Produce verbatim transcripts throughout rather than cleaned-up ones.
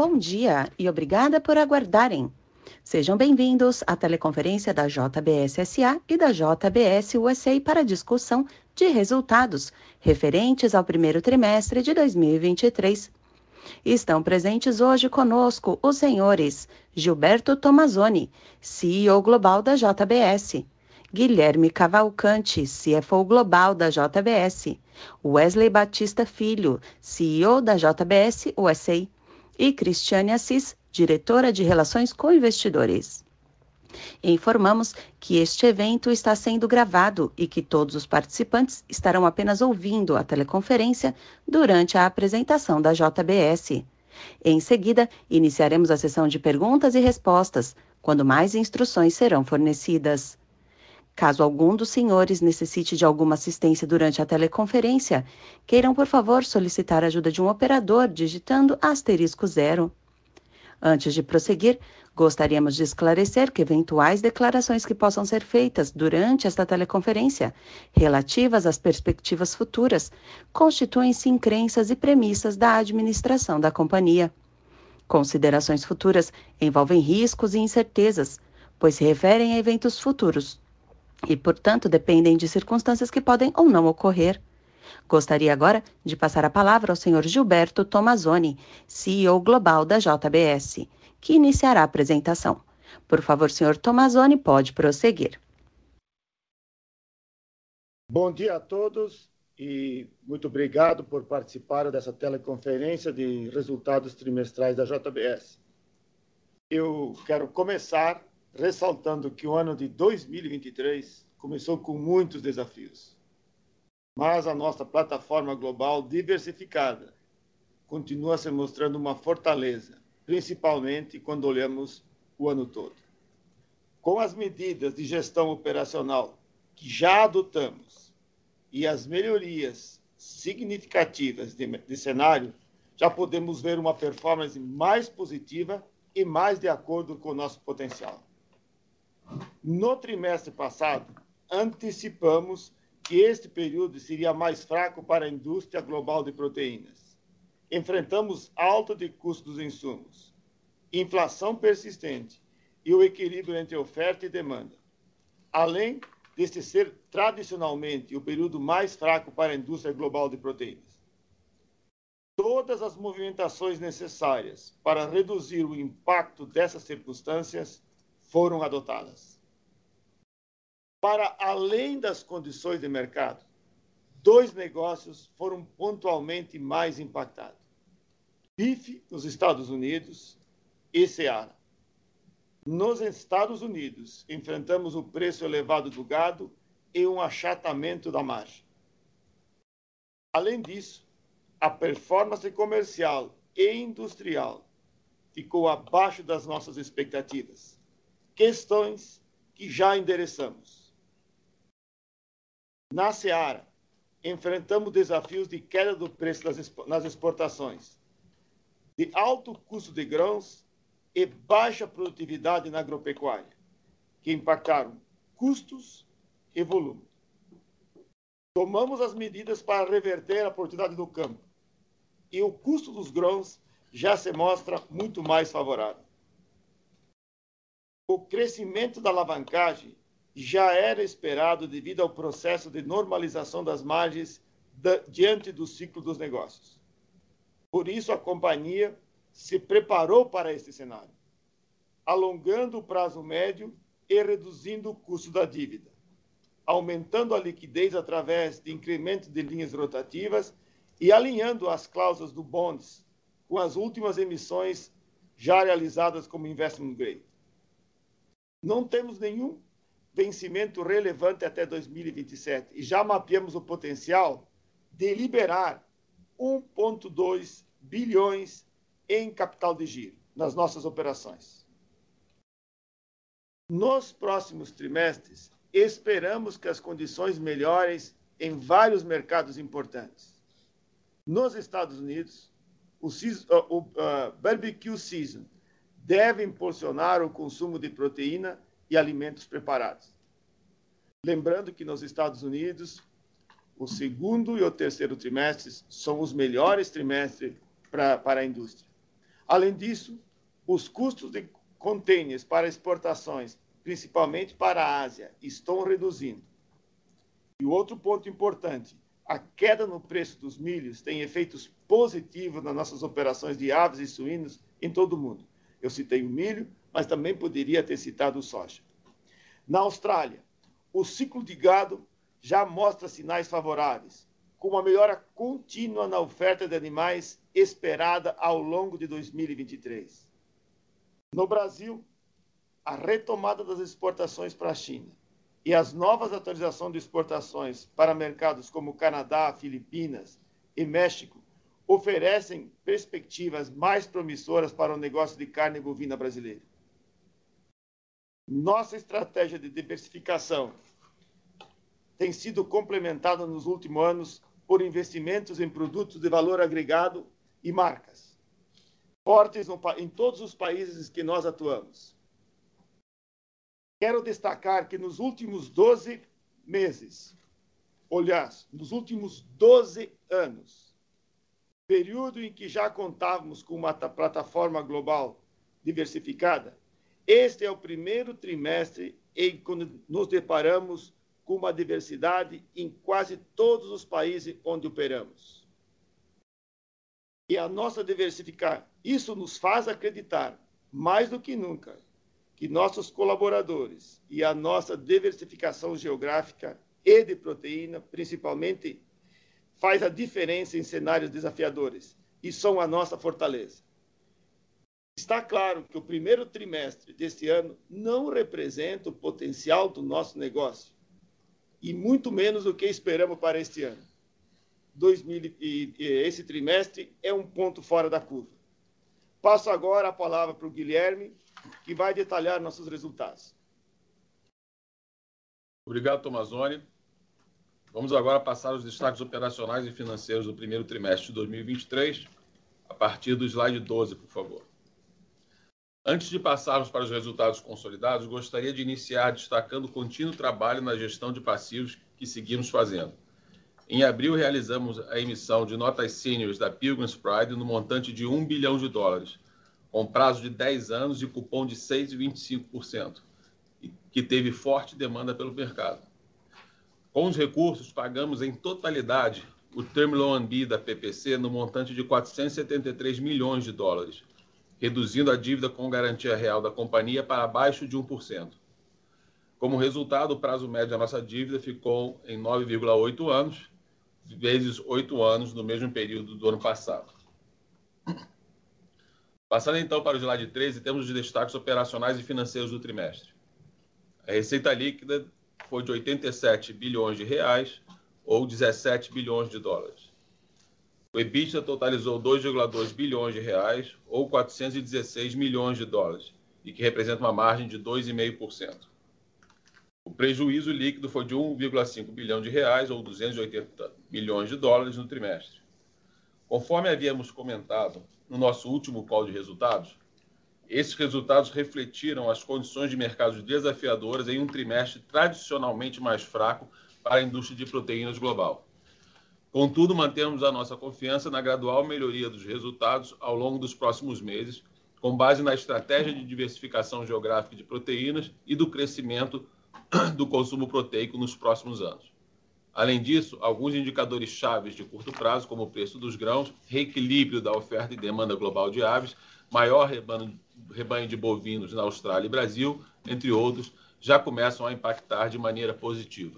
bom dia e obrigada por aguardarem. Sejam bem-vindos à teleconferência da J B S S A e da J B S U S A para discussão de resultados referentes ao primeiro trimestre de dois mil e vinte e três. Estão presentes hoje conosco os senhores Gilberto Tomazoni, C E O Global da J B S, Guilherme Cavalcante, C F O Global da J B S, Wesley Batista Filho, C E O da J B S U S A, e Cristiane Assis, diretora de Relações com Investidores. Informamos que este evento está sendo gravado e que todos os participantes estarão apenas ouvindo a teleconferência durante a apresentação da J B S. Em seguida, iniciaremos a sessão de perguntas e respostas, quando mais instruções serão fornecidas. Caso algum dos senhores necessite de alguma assistência durante a teleconferência, queiram, por favor, solicitar a ajuda de um operador digitando asterisco zero. Antes de prosseguir, gostaríamos de esclarecer que eventuais declarações que possam ser feitas durante esta teleconferência, relativas às perspectivas futuras, constituem-se em crenças e premissas da administração da companhia. Considerações futuras envolvem riscos e incertezas, pois se referem a eventos futuros e, portanto, dependem de circunstâncias que podem ou não ocorrer. Gostaria agora de passar a palavra ao senhor Gilberto Tomazoni, C E O Global da J B S, que iniciará a apresentação. Por favor, senhor Tomazoni, pode prosseguir. Bom dia a todos e muito obrigado por participar dessa teleconferência de resultados trimestrais da J B S. Eu quero começar ressaltando que o ano de dois mil e vinte e três começou com muitos desafios. Mas a nossa plataforma global diversificada continua se mostrando uma fortaleza, principalmente quando olhamos o ano todo. Com as medidas de gestão operacional que já adotamos e as melhorias significativas de, de cenário, já podemos ver uma performance mais positiva e mais de acordo com o nosso potencial. No trimestre passado, antecipamos que este período seria mais fraco para a indústria global de proteínas. Enfrentamos alta de custo dos insumos, inflação persistente e o equilíbrio entre oferta e demanda, além deste ser tradicionalmente o período mais fraco para a indústria global de proteínas. Todas as movimentações necessárias para reduzir o impacto dessas circunstâncias foram adotadas. Para além das condições de mercado, dois negócios foram pontualmente mais impactados. Bife, nos Estados Unidos, e Seara. Nos Estados Unidos, enfrentamos o preço elevado do gado e um achatamento da margem. Além disso, a performance comercial e industrial ficou abaixo das nossas expectativas. Questões que já endereçamos. Na Seara, enfrentamos desafios de queda do preço nas exportações, de alto custo de grãos e baixa produtividade na agropecuária, que impactaram custos e volume. Tomamos as medidas para reverter a oportunidade do campo e o custo dos grãos já se mostra muito mais favorável. O crescimento da alavancagem já era esperado devido ao processo de normalização das margens da, diante do ciclo dos negócios. Por isso, a companhia se preparou para este cenário, alongando o prazo médio e reduzindo o custo da dívida, aumentando a liquidez através de incremento de linhas rotativas e alinhando as cláusulas do bonds com as últimas emissões já realizadas como investment grade. Não temos nenhum vencimento relevante até dois mil e vinte e sete e já mapeamos o potencial de liberar um vírgula dois bilhões em capital de giro nas nossas operações. Nos próximos trimestres, esperamos que as condições melhorem em vários mercados importantes. Nos Estados Unidos, o, o uh, barbecue season deve impulsionar o consumo de proteína e alimentos preparados. Lembrando que nos Estados Unidos, o segundo e o terceiro trimestres são os melhores trimestres pra, para a indústria. Além disso, os custos de contêineres para exportações, principalmente para a Ásia, estão reduzindo. E o outro ponto importante, a queda no preço dos milhos tem efeitos positivos nas nossas operações de aves e suínos em todo o mundo. Eu citei o milho, mas também poderia ter citado o soja. Na Austrália, o ciclo de gado já mostra sinais favoráveis, com uma melhora contínua na oferta de animais esperada ao longo de dois mil e vinte e três. No Brasil, a retomada das exportações para a China e as novas autorizações de exportações para mercados como Canadá, Filipinas e México oferecem perspectivas mais promissoras para o negócio de carne bovina brasileiro. Nossa estratégia de diversificação tem sido complementada nos últimos anos por investimentos em produtos de valor agregado e marcas, fortes no, em todos os países que nós atuamos. Quero destacar que nos últimos doze meses, aliás, nos últimos doze anos, período em que já contávamos com uma plataforma global diversificada, este é o primeiro trimestre em que nos deparamos com uma diversidade em quase todos os países onde operamos. E a nossa diversificar, isso nos faz acreditar, mais do que nunca, que nossos colaboradores e a nossa diversificação geográfica e de proteína, principalmente, faz a diferença em cenários desafiadores e são a nossa fortaleza. Está claro que o primeiro trimestre deste ano não representa o potencial do nosso negócio e muito menos o que esperamos para este ano. dois mil e esse trimestre é um ponto fora da curva. Passo agora a palavra para o Guilherme, que vai detalhar nossos resultados. Obrigado, Tomazoni. Vamos agora passar os destaques operacionais e financeiros do primeiro trimestre de dois mil e vinte e três, a partir do slide doze, por favor. Antes de passarmos para os resultados consolidados, gostaria de iniciar destacando o contínuo trabalho na gestão de passivos que seguimos fazendo. Em abril, realizamos a emissão de notas sêniores da Pilgrim's Pride no montante de um bilhão de dólares, com prazo de dez anos e cupom de seis vírgula vinte e cinco por cento, que teve forte demanda pelo mercado. Com os recursos, pagamos em totalidade o Term Loan B da P P C no montante de quatrocentos e setenta e três milhões de dólares, reduzindo a dívida com garantia real da companhia para abaixo de um por cento. Como resultado, o prazo médio da nossa dívida ficou em nove vírgula oito anos, vezes oito anos no mesmo período do ano passado. Passando então para o slide treze, temos os destaques operacionais e financeiros do trimestre. A receita líquida foi de oitenta e sete bilhões de reais, ou dezessete bilhões de dólares. O EBITDA totalizou dois vírgula dois bilhões de reais, ou quatrocentos e dezesseis milhões de dólares, e que representa uma margem de dois vírgula cinco por cento. O prejuízo líquido foi de um vírgula cinco bilhão de reais, ou duzentos e oitenta milhões de dólares no trimestre. Conforme havíamos comentado no nosso último call de resultados, esses resultados refletiram as condições de mercado desafiadoras em um trimestre tradicionalmente mais fraco para a indústria de proteínas global. Contudo, mantemos a nossa confiança na gradual melhoria dos resultados ao longo dos próximos meses, com base na estratégia de diversificação geográfica de proteínas e do crescimento do consumo proteico nos próximos anos. Além disso, alguns indicadores chaves de curto prazo, como o preço dos grãos, reequilíbrio da oferta e demanda global de aves, maior rebanho, rebanho de bovinos na Austrália e Brasil, entre outros, já começam a impactar de maneira positiva.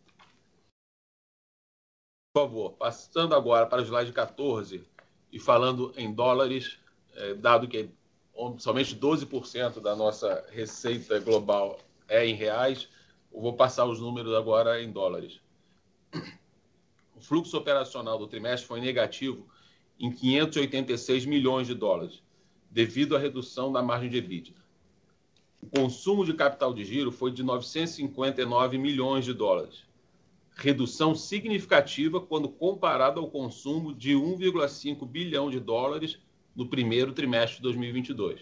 Por favor, passando agora para o slide quatorze e falando em dólares, eh, dado que somente doze por cento da nossa receita global é em reais, eu vou passar os números agora em dólares. O fluxo operacional do trimestre foi negativo em quinhentos e oitenta e seis milhões de dólares, devido à redução da margem de EBITDA. O consumo de capital de giro foi de novecentos e cinquenta e nove milhões de dólares, redução significativa quando comparado ao consumo de um vírgula cinco bilhão de dólares no primeiro trimestre de dois mil e vinte e dois.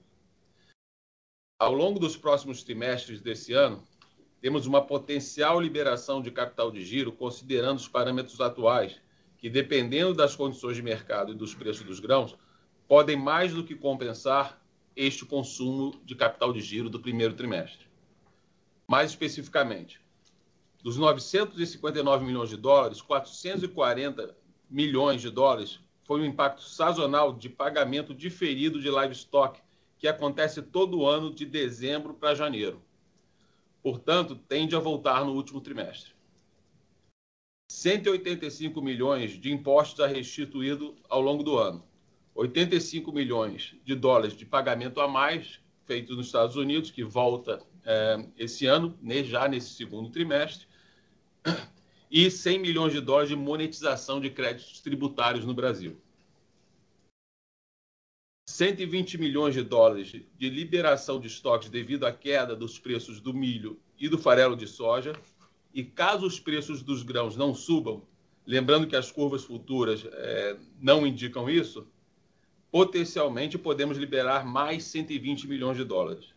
Ao longo dos próximos trimestres desse ano, temos uma potencial liberação de capital de giro considerando os parâmetros atuais, que, dependendo das condições de mercado e dos preços dos grãos, podem mais do que compensar este consumo de capital de giro do primeiro trimestre. Mais especificamente, dos novecentos e cinquenta e nove milhões de dólares, quatrocentos e quarenta milhões de dólares foi um impacto sazonal de pagamento diferido de livestock, que acontece todo ano de dezembro para janeiro. Portanto, tende a voltar no último trimestre. cento e oitenta e cinco milhões de impostos a restituído ao longo do ano. oitenta e cinco milhões de dólares de pagamento a mais feito nos Estados Unidos, que volta é, esse ano, já nesse segundo trimestre, e cem milhões de dólares de monetização de créditos tributários no Brasil. cento e vinte milhões de dólares de liberação de estoques devido à queda dos preços do milho e do farelo de soja. E caso os preços dos grãos não subam, lembrando que as curvas futuras é, não indicam isso, potencialmente podemos liberar mais cento e vinte milhões de dólares.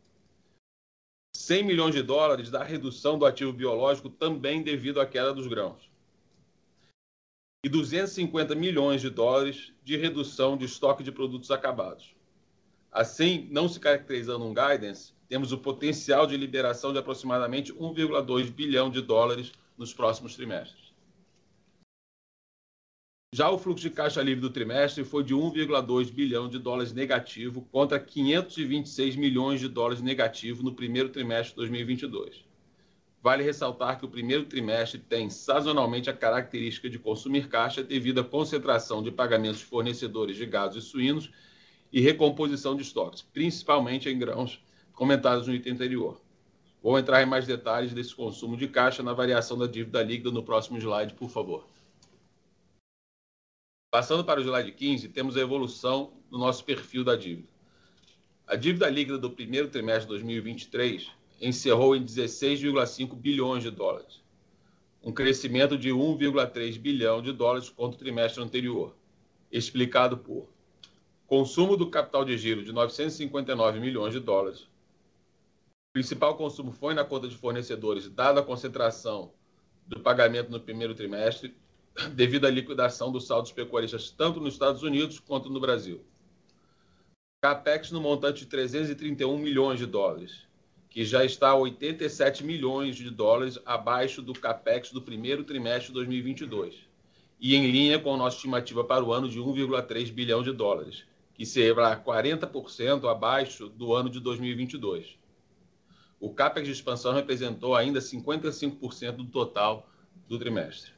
cem milhões de dólares da redução do ativo biológico também devido à queda dos grãos. E duzentos e cinquenta milhões de dólares de redução de estoque de produtos acabados. Assim, não se caracterizando um guidance, temos o potencial de liberação de aproximadamente um vírgula dois bilhão de dólares nos próximos trimestres. Já o fluxo de caixa livre do trimestre foi de um vírgula dois bilhão de dólares negativo contra quinhentos e vinte e seis milhões de dólares negativo no primeiro trimestre de dois mil e vinte e dois. Vale ressaltar que o primeiro trimestre tem sazonalmente a característica de consumir caixa devido à concentração de pagamentos de fornecedores de gados e suínos e recomposição de estoques, principalmente em grãos comentados no item anterior. Vou entrar em mais detalhes desse consumo de caixa na variação da dívida líquida no próximo slide, por favor. Passando para o slide quinze, temos a evolução do nosso perfil da dívida. A dívida líquida do primeiro trimestre de dois mil e vinte e três encerrou em dezesseis vírgula cinco bilhões de dólares, um crescimento de um vírgula três bilhão de dólares contra o trimestre anterior, explicado por consumo do capital de giro de novecentos e cinquenta e nove milhões de dólares. O principal consumo foi na conta de fornecedores, dada a concentração do pagamento no primeiro trimestre, devido à liquidação dos saldos pecuaristas tanto nos Estados Unidos quanto no Brasil. Capex no montante de trezentos e trinta e um milhões de dólares, que já está a oitenta e sete milhões de dólares abaixo do Capex do primeiro trimestre de dois mil e vinte e dois, e em linha com a nossa estimativa para o ano de um vírgula três bilhão de dólares, que será quarenta por cento abaixo do ano de dois mil e vinte e dois. O Capex de expansão representou ainda cinquenta e cinco por cento do total do trimestre.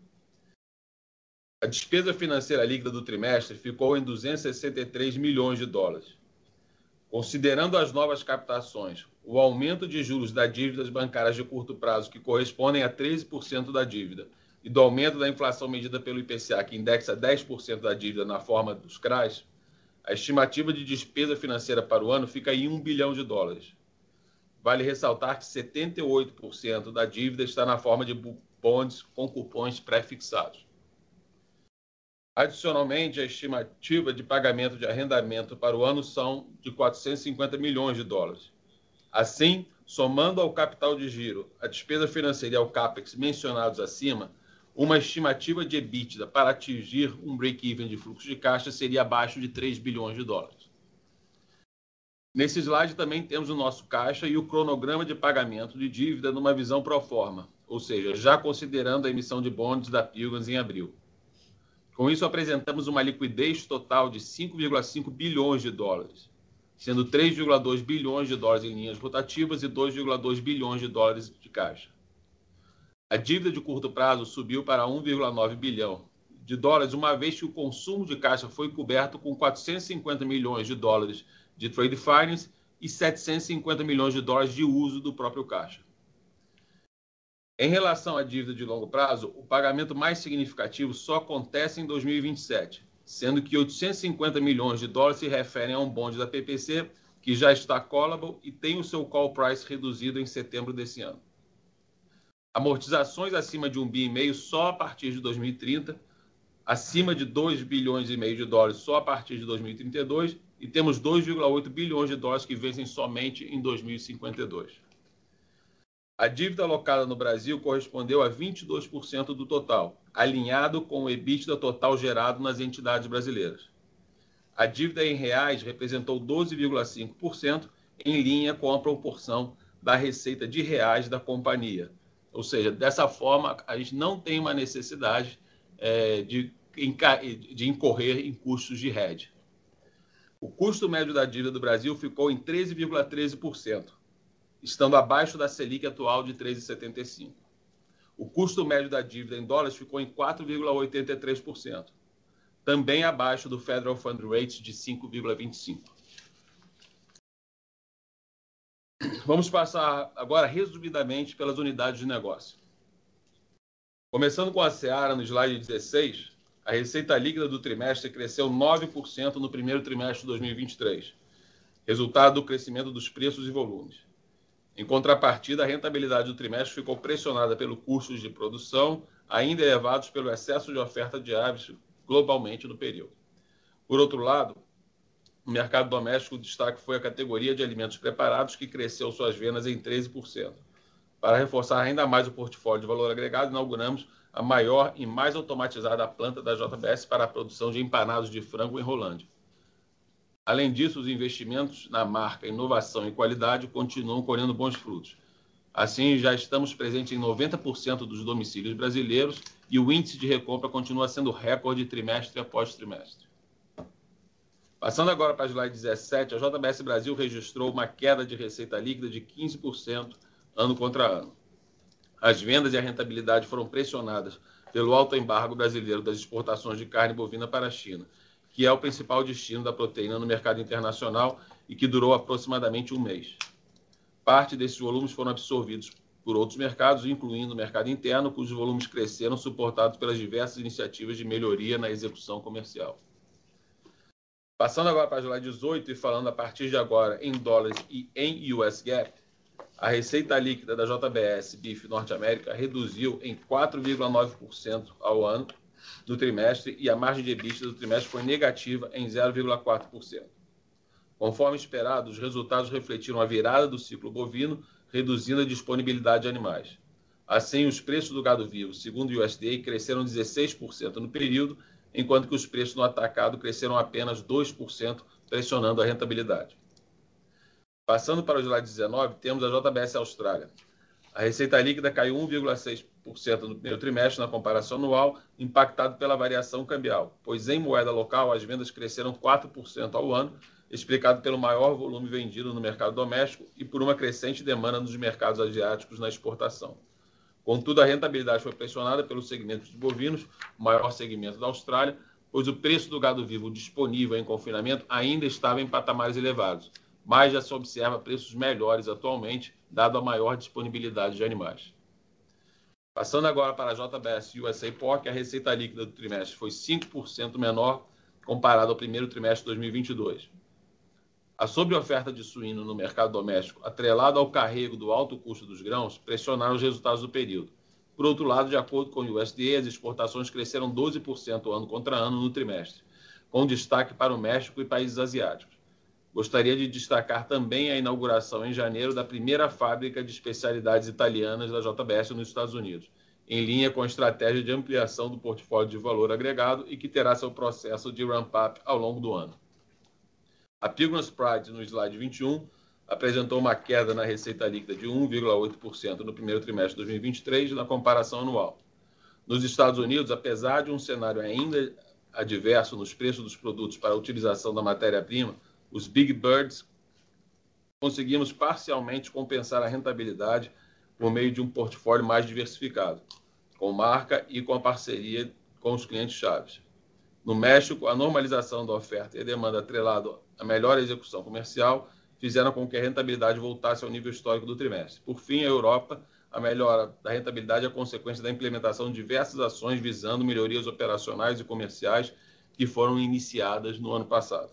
A despesa financeira líquida do trimestre ficou em duzentos e sessenta e três milhões de dólares. Considerando as novas captações, o aumento de juros das dívidas bancárias de curto prazo, que correspondem a treze por cento da dívida, e do aumento da inflação medida pelo I P C A, que indexa dez por cento da dívida na forma dos C R As, a estimativa de despesa financeira para o ano fica em um bilhão de dólares. Vale ressaltar que setenta e oito por cento da dívida está na forma de bonds com cupons pré-fixados. Adicionalmente, a estimativa de pagamento de arrendamento para o ano são de quatrocentos e cinquenta milhões de dólares. Assim, somando ao capital de giro, a despesa financeira e ao Capex mencionados acima, uma estimativa de EBITDA para atingir um break-even de fluxo de caixa seria abaixo de três bilhões de dólares. Nesse slide também temos o nosso caixa e o cronograma de pagamento de dívida numa visão pro forma, ou seja, já considerando a emissão de bonds da Pilgrims em abril. Com isso, apresentamos uma liquidez total de cinco vírgula cinco bilhões de dólares, sendo três vírgula dois bilhões de dólares em linhas rotativas e dois vírgula dois bilhões de dólares de caixa. A dívida de curto prazo subiu para um vírgula nove bilhão de dólares, uma vez que o consumo de caixa foi coberto com quatrocentos e cinquenta milhões de dólares de trade finance e setecentos e cinquenta milhões de dólares de uso do próprio caixa. Em relação à dívida de longo prazo, o pagamento mais significativo só acontece em dois mil e vinte e sete, sendo que oitocentos e cinquenta milhões de dólares se referem a um bonde da P P C, que já está callable e tem o seu call price reduzido em setembro desse ano. Amortizações acima de um bi e meio só a partir de dois mil e trinta, acima de dois bilhões e meio de dólares só a partir de dois mil e trinta e dois, e temos dois vírgula oito bilhões de dólares que vencem somente em dois mil e cinquenta e dois. A dívida alocada no Brasil correspondeu a vinte e dois por cento do total, alinhado com o EBITDA total gerado nas entidades brasileiras. A dívida em reais representou doze vírgula cinco por cento, em linha com a proporção da receita de reais da companhia. Ou seja, dessa forma, a gente não tem uma necessidade é, de, de incorrer em custos de hedge. O custo médio da dívida do Brasil ficou em treze vírgula treze por cento, estando abaixo da Selic atual de treze vírgula setenta e cinco por cento. O custo médio da dívida em dólares ficou em quatro vírgula oitenta e três por cento, também abaixo do Federal Fund Rate de cinco vírgula vinte e cinco por cento. Vamos passar agora resumidamente pelas unidades de negócio. Começando com a Seara, no slide dezesseis, a receita líquida do trimestre cresceu nove por cento no primeiro trimestre de dois mil e vinte e três, resultado do crescimento dos preços e volumes. Em contrapartida, a rentabilidade do trimestre ficou pressionada pelos custos de produção, ainda elevados pelo excesso de oferta de aves globalmente no período. Por outro lado, no mercado doméstico, o destaque foi a categoria de alimentos preparados, que cresceu suas vendas em treze por cento. Para reforçar ainda mais o portfólio de valor agregado, inauguramos a maior e mais automatizada planta da J B S para a produção de empanados de frango em Rolândia. Além disso, os investimentos na marca, inovação e qualidade continuam colhendo bons frutos. Assim, já estamos presentes em noventa por cento dos domicílios brasileiros e o índice de recompra continua sendo recorde trimestre após trimestre. Passando agora para a slide dezessete, a J B S Brasil registrou uma queda de receita líquida de quinze por cento ano contra ano. As vendas e a rentabilidade foram pressionadas pelo alto embargo brasileiro das exportações de carne bovina para a China, que é o principal destino da proteína no mercado internacional e que durou aproximadamente um mês. Parte desses volumes foram absorvidos por outros mercados, incluindo o mercado interno, cujos volumes cresceram, suportados pelas diversas iniciativas de melhoria na execução comercial. Passando agora para a slide dezoito e falando a partir de agora em dólares e em U S GAAP, a receita líquida da J B S Beef Norte América reduziu em quatro vírgula nove por cento ao ano do trimestre e a margem de EBITDA do trimestre foi negativa em zero vírgula quatro por cento. Conforme esperado, os resultados refletiram a virada do ciclo bovino, reduzindo a disponibilidade de animais. Assim, os preços do gado vivo, segundo o U S D A, cresceram dezesseis por cento no período, enquanto que os preços no atacado cresceram apenas dois por cento, pressionando a rentabilidade. Passando para o slide dezenove, temos a J B S Austrália. A receita líquida caiu um vírgula seis por cento no primeiro trimestre na comparação anual, impactado pela variação cambial, pois em moeda local as vendas cresceram quatro por cento ao ano, explicado pelo maior volume vendido no mercado doméstico e por uma crescente demanda nos mercados asiáticos na exportação. Contudo, a rentabilidade foi pressionada pelo segmento de bovinos, o maior segmento da Austrália, pois o preço do gado vivo disponível em confinamento ainda estava em patamares elevados, mas já se observa preços melhores atualmente, dado a maior disponibilidade de animais. Passando agora para a J B S U S A Pork, a receita líquida do trimestre foi cinco por cento menor comparado ao primeiro trimestre de dois mil e vinte e dois. A sobreoferta de suíno no mercado doméstico, atrelada ao carrego do alto custo dos grãos, pressionaram os resultados do período. Por outro lado, de acordo com o U S D A, as exportações cresceram doze por cento ano contra ano no trimestre, com destaque para o México e países asiáticos. Gostaria de destacar também a inauguração em janeiro da primeira fábrica de especialidades italianas da J B S nos Estados Unidos, em linha com a estratégia de ampliação do portfólio de valor agregado e que terá seu processo de ramp-up ao longo do ano. A Pilgrim's Pride, no slide vinte e um, apresentou uma queda na receita líquida de um vírgula oito por cento no primeiro trimestre de dois mil e vinte e três na comparação anual. Nos Estados Unidos, apesar de um cenário ainda adverso nos preços dos produtos para a utilização da matéria-prima, os Big Birds conseguimos parcialmente compensar a rentabilidade por meio de um portfólio mais diversificado, com marca e com a parceria com os clientes-chave. No México, a normalização da oferta e a demanda atrelado à melhor execução comercial fizeram com que a rentabilidade voltasse ao nível histórico do trimestre. Por fim, a Europa, a melhora da rentabilidade é consequência da implementação de diversas ações visando melhorias operacionais e comerciais que foram iniciadas no ano passado.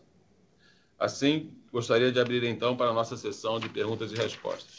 Assim, gostaria de abrir então para a nossa sessão de perguntas e respostas.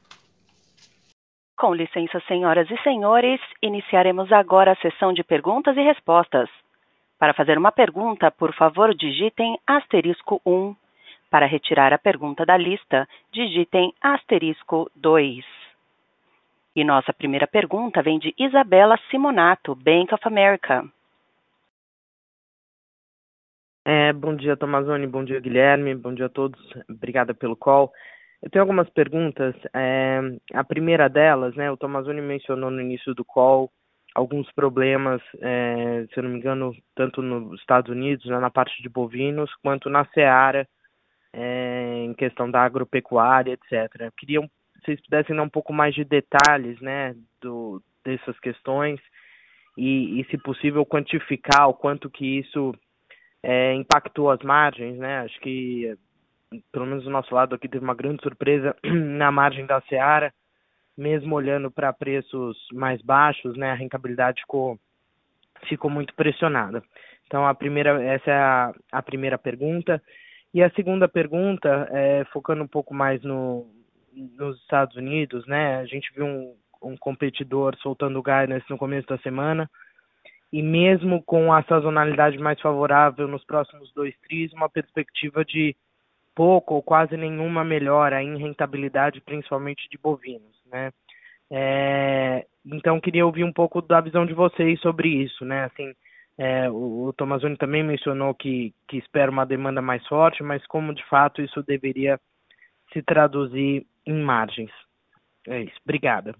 Com licença, senhoras e senhores, iniciaremos agora a sessão de perguntas e respostas. Para fazer uma pergunta, por favor, digitem asterisco um. Para retirar a pergunta da lista, digitem asterisco dois. E nossa primeira pergunta vem de Isabela Simonato, Bank of America. É, bom dia, Tomazoni, bom dia, Guilherme, bom dia a todos, obrigada pelo call. Eu tenho algumas perguntas, é, a primeira delas, né, o Tomazoni mencionou no início do call alguns problemas, é, se eu não me engano, tanto nos Estados Unidos, né, na parte de bovinos, quanto na Seara, é, em questão da agropecuária, etcétera. Eu queria que vocês pudessem dar um pouco mais de detalhes, né, do, dessas questões e, e, se possível, quantificar o quanto que isso é, impactou as margens, né? Acho que, pelo menos do nosso lado aqui, teve uma grande surpresa na margem da Seara, mesmo olhando para preços mais baixos, né? A rentabilidade ficou, ficou muito pressionada. Então, a primeira, essa é a, a primeira pergunta. E a segunda pergunta, é, focando um pouco mais no, nos Estados Unidos, né? A gente viu um, um competidor soltando guidance no começo da semana, e mesmo com a sazonalidade mais favorável nos próximos dois tris, uma perspectiva de pouco ou quase nenhuma melhora em rentabilidade, principalmente de bovinos, né? É, então, queria ouvir um pouco da visão de vocês sobre isso, né? Assim, é, o, o Tomazoni também mencionou que, que espera uma demanda mais forte, mas como de fato isso deveria se traduzir em margens. É isso. Obrigada.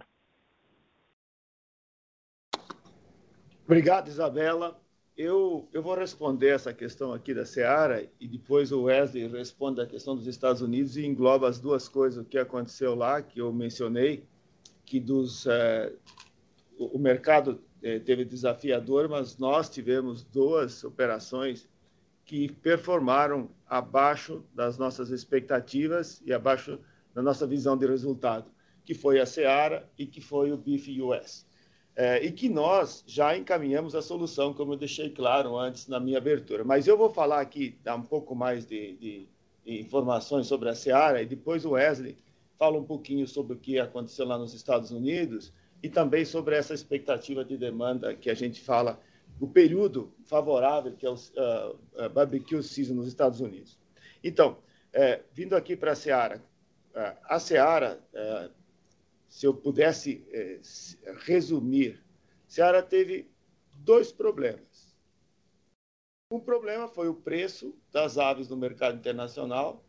Obrigado, Isabela. Eu, eu vou responder essa questão aqui da Seara e depois o Wesley responde a questão dos Estados Unidos e engloba as duas coisas, o que aconteceu lá, que eu mencionei, que dos, eh, o mercado eh, teve desafiador, mas nós tivemos duas operações que performaram abaixo das nossas expectativas e abaixo da nossa visão de resultado, que foi a Seara e que foi o B I F U S. É, e que nós já encaminhamos a solução, como eu deixei claro antes na minha abertura. Mas eu vou falar aqui, dar um pouco mais de, de, de informações sobre a Seara, e depois o Wesley fala um pouquinho sobre o que aconteceu lá nos Estados Unidos e também sobre essa expectativa de demanda que a gente fala, o período favorável, que é o uh, uh, barbecue season nos Estados Unidos. Então, é, vindo aqui para a Seara, uh, a Seara... Uh, se eu pudesse eh, resumir, Seara teve dois problemas. Um problema foi o preço das aves no mercado internacional,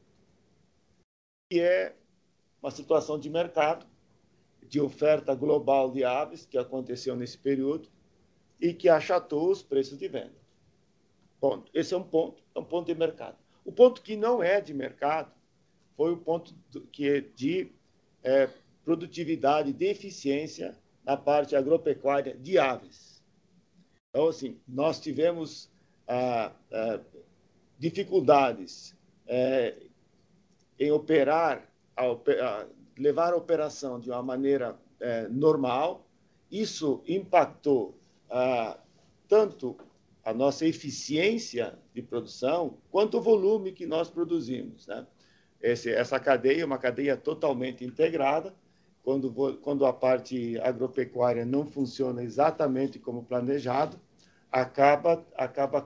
que é uma situação de mercado, de oferta global de aves, que aconteceu nesse período, e que achatou os preços de venda. Ponto. Esse é um ponto, é um ponto de mercado. O ponto que não é de mercado foi o ponto do, que é de... É, produtividade, de eficiência na parte agropecuária de aves. Então, assim, nós tivemos ah, ah, dificuldades eh, em operar, a, a, levar a operação de uma maneira eh, normal. Isso impactou ah, tanto a nossa eficiência de produção, quanto o volume que nós produzimos, né? Esse, essa cadeia é uma cadeia totalmente integrada. Quando, quando a parte agropecuária não funciona exatamente como planejado, acaba, acaba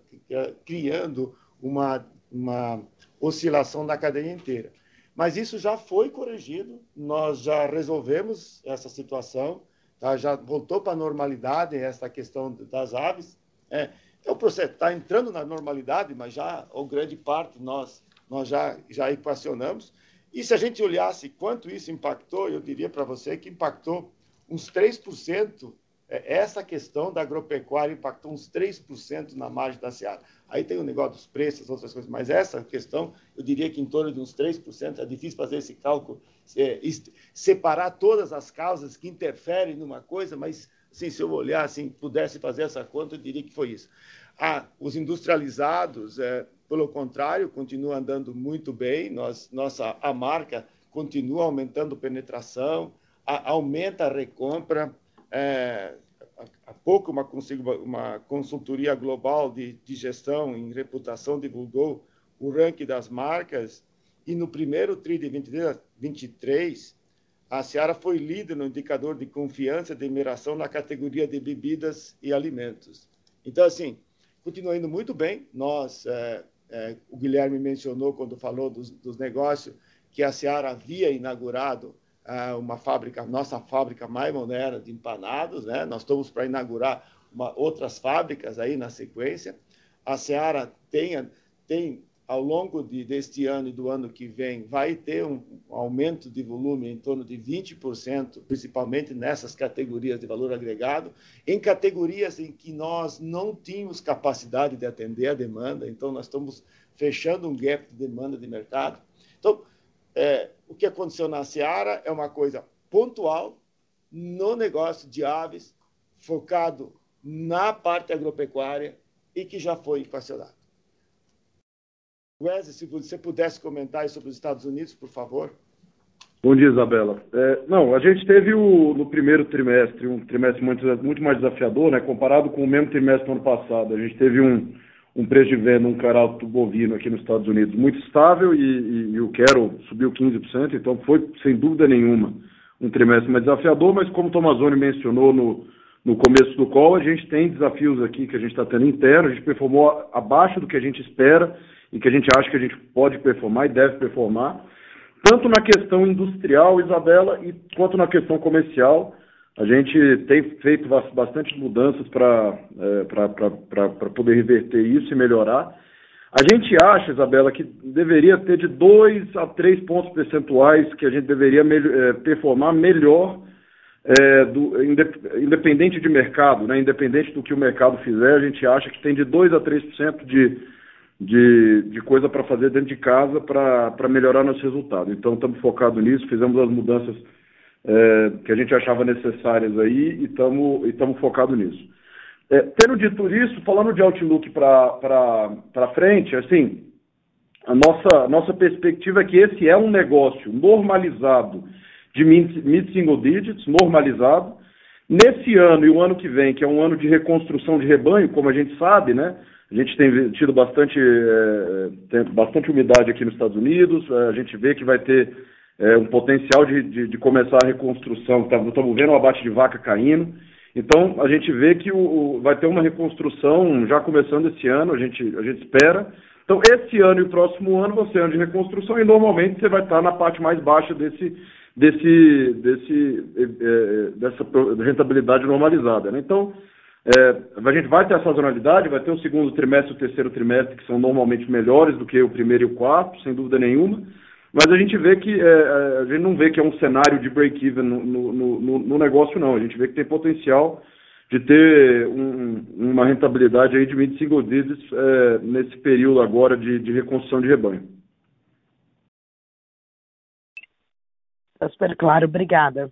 criando uma, uma oscilação na cadeia inteira. Mas isso já foi corrigido, nós já resolvemos essa situação, tá? Já voltou para a normalidade essa questão das aves. É, então, o processo está entrando na normalidade, mas já, ou grande parte, nós, nós já, já equacionamos. E se a gente olhasse quanto isso impactou, eu diria para você que impactou uns três por cento, essa questão da agropecuária impactou uns três por cento na margem da Seara. Aí tem o negócio dos preços, outras coisas, mas essa questão, eu diria que em torno de uns três por cento, é difícil fazer esse cálculo, é, separar todas as causas que interferem numa coisa, mas assim, se eu olhar, assim, pudesse fazer essa conta, eu diria que foi isso. Ah, os industrializados, é, pelo contrário, continua andando muito bem. Nós, nossa, a marca continua aumentando penetração, a, aumenta a recompra. É, há pouco, uma, uma consultoria global de, de gestão em reputação divulgou o ranking das marcas, e no primeiro tri de vinte e três, a Seara foi líder no indicador de confiança e admiração na categoria de bebidas e alimentos. Então, assim, continua indo muito bem. Nós... É, É, o Guilherme mencionou, quando falou dos, dos negócios, que a Seara havia inaugurado ah, uma fábrica, nossa fábrica mais moderna de empanados, né? Nós estamos para inaugurar uma, outras fábricas aí na sequência. A Seara tem, tem ao longo de, deste ano e do ano que vem, vai ter um aumento de volume em torno de vinte por cento, principalmente nessas categorias de valor agregado, em categorias em que nós não tínhamos capacidade de atender a demanda, então nós estamos fechando um gap de demanda de mercado. Então, é, o que aconteceu na Seara é uma coisa pontual no negócio de aves, focado na parte agropecuária e que já foi equacionado. Wesley, se você pudesse comentar sobre os Estados Unidos, por favor. Bom dia, Isabela. É, não, a gente teve o, no primeiro trimestre, um trimestre muito, muito mais desafiador, né, comparado com o mesmo trimestre do ano passado. A gente teve um, um preço de venda, um caráter bovino aqui nos Estados Unidos muito estável e, e, e o quero subiu quinze por cento, então foi, sem dúvida nenhuma, um trimestre mais desafiador, mas como o Tomazoni mencionou no, no começo do call, a gente tem desafios aqui que a gente está tendo interno, a gente performou abaixo do que a gente espera e que a gente acha que a gente pode performar e deve performar, tanto na questão industrial, Isabela, e quanto na questão comercial. A gente tem feito bastante mudanças para é, para poder reverter isso e melhorar. A gente acha, Isabela, que deveria ter de dois a três pontos percentuais que a gente deveria é, performar melhor, é, do, independente de mercado, né? Independente do que o mercado fizer, a gente acha que tem de dois a três por cento de De, de coisa para fazer dentro de casa para melhorar nosso resultado. Então, estamos focados nisso, fizemos as mudanças é, que a gente achava necessárias aí e estamos e estamos focados nisso. É, tendo dito isso, falando de outlook para frente, assim, a nossa, nossa perspectiva é que esse é um negócio normalizado de mid-single digits, normalizado. Nesse ano e o ano que vem, que é um ano de reconstrução de rebanho, como a gente sabe, né? A gente tem tido bastante, é, tem bastante umidade aqui nos Estados Unidos, a gente vê que vai ter é, um potencial de, de, de começar a reconstrução, estamos vendo o abate de vaca caindo, então a gente vê que o, o, vai ter uma reconstrução já começando esse ano, a gente, a gente espera. Então esse ano e o próximo ano vão ser ano de reconstrução e normalmente você vai estar na parte mais baixa desse, desse, desse, é, dessa rentabilidade normalizada, né? Então, É, a gente vai ter a sazonalidade, vai ter o segundo trimestre e o terceiro trimestre, que são normalmente melhores do que o primeiro e o quarto, sem dúvida nenhuma, mas a gente vê que, é, a gente não vê que é um cenário de break-even no, no, no, no negócio, não. A gente vê que tem potencial de ter um, uma rentabilidade aí de mid-single digits é, nesse período agora de, de reconstrução de rebanho. Está super claro, obrigada.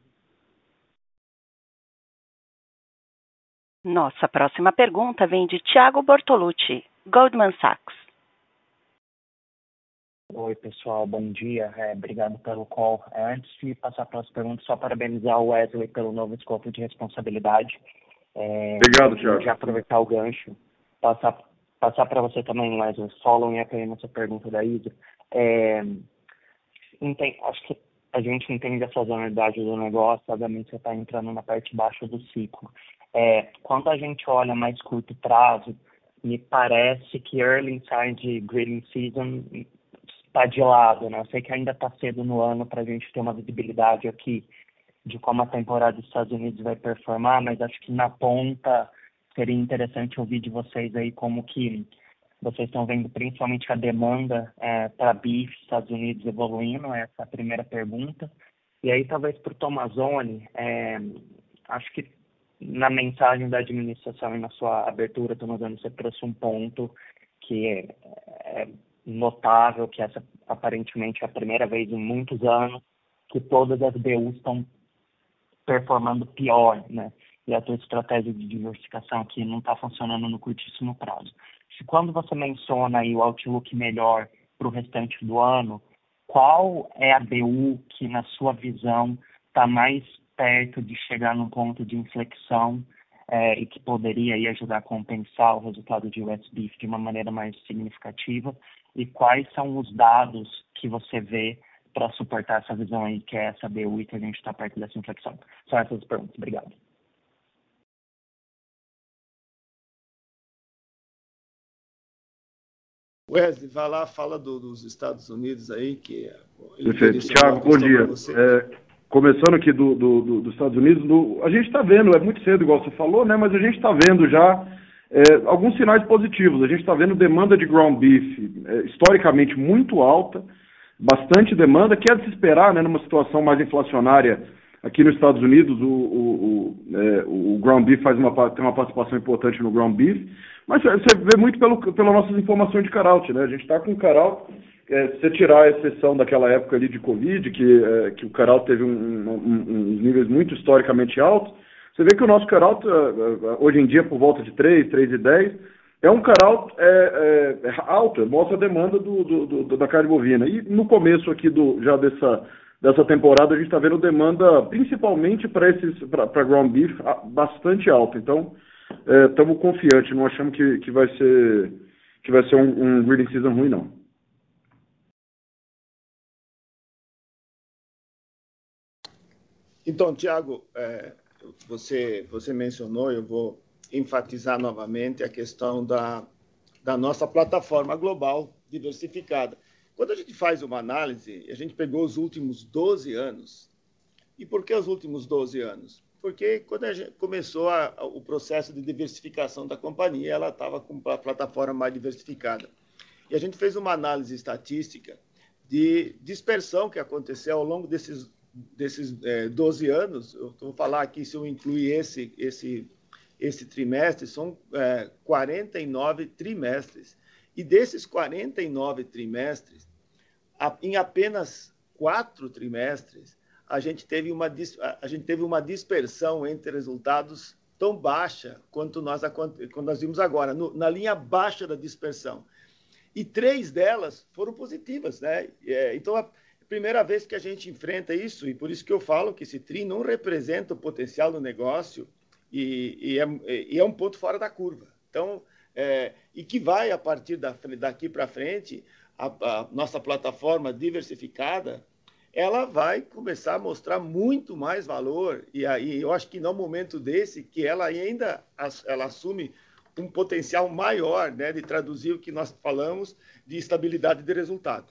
Nossa próxima pergunta vem de Thiago Bortolucci, Goldman Sachs. Oi, pessoal, bom dia. É, obrigado pelo call. É, antes de passar para as perguntas, só parabenizar o Wesley pelo novo escopo de responsabilidade. É, obrigado, Thiago. Já aproveitar o gancho, passar, passar para você também, Wesley, following up aí nessa pergunta da Isa. É, entende, acho que a gente entende a sazonalidade do negócio, obviamente você está entrando na parte baixa do ciclo. É, quando a gente olha mais curto prazo, me parece que early sign de grading season está de lado, né? Eu sei que ainda está cedo no ano para a gente ter uma visibilidade aqui de como a temporada dos Estados Unidos vai performar, mas acho que na ponta seria interessante ouvir de vocês aí como que vocês estão vendo principalmente a demanda é, para bife Estados Unidos evoluindo, essa é a primeira pergunta. E aí talvez para o Tomazoni, é, acho que na mensagem da administração e na sua abertura, Tomazoni, você trouxe um ponto que é, é notável, que essa aparentemente é a primeira vez em muitos anos que todas as B Us estão performando pior, né? E a tua estratégia de diversificação aqui não está funcionando no curtíssimo prazo. Se quando você menciona aí o outlook melhor para o restante do ano, qual é a B U que, na sua visão, está mais perto de chegar num ponto de inflexão é, e que poderia aí ajudar a compensar o resultado de U S Beef de uma maneira mais significativa? E quais são os dados que você vê para suportar essa visão aí, que é essa B U e que a gente está perto dessa inflexão? São essas as perguntas. Obrigado. Wesley, vai lá, fala do, dos Estados Unidos aí, que é... Perfeito. Thiago, bom dia. É, começando aqui do, do, do, dos Estados Unidos, do, a gente está vendo, é muito cedo, igual você falou, né? Mas a gente está vendo já É, alguns sinais positivos. A gente está vendo demanda de ground beef é, historicamente muito alta, bastante demanda, que é de se esperar, né, numa situação mais inflacionária. Aqui nos Estados Unidos, o, o, o, é, o ground beef faz uma, tem uma participação importante no ground beef, mas você vê muito pelo, pelas nossas informações de carrout, né? A gente está com o carrout, é, se você tirar a exceção daquela época ali de Covid, que, é, que o carrout teve um, um, um, uns níveis muito historicamente altos, você vê que o nosso carrout, hoje em dia, por volta de três, três e dez, é um carrout é, é, alto, mostra a demanda do, do, do, da carne bovina. E no começo aqui do, já dessa, dessa temporada, a gente está vendo demanda, principalmente para esses para ground beef, bastante alta. Então, estamos é, confiantes, não achamos que, que vai ser, que vai ser um, um breeding season ruim, não. Então, Tiago, é... Você, você mencionou, eu vou enfatizar novamente a questão da, da nossa plataforma global diversificada. Quando a gente faz uma análise, a gente pegou os últimos doze anos. E por que os últimos doze anos? Porque quando a gente começou a, a, o processo de diversificação da companhia, ela estava com a plataforma mais diversificada. E a gente fez uma análise estatística de dispersão que aconteceu ao longo desses desses é, doze anos. Eu vou falar aqui, se eu incluir esse, esse, esse trimestre, são é, quarenta e nove trimestres. E desses quarenta e nove trimestres, a, em apenas quatro trimestres, a gente, teve uma, a gente teve uma dispersão entre resultados tão baixa quanto nós, quando nós vimos agora, no, na linha baixa da dispersão. E três delas foram positivas, né? É, então, a, primeira vez que a gente enfrenta isso, e por isso que eu falo que esse T R I não representa o potencial do negócio e, e, é, e é um ponto fora da curva. Então, é, e que vai, a partir da, daqui para frente, a, a nossa plataforma diversificada, ela vai começar a mostrar muito mais valor, e aí eu acho que no momento desse, que ela ainda ela assume um potencial maior, né, de traduzir o que nós falamos de estabilidade de resultado.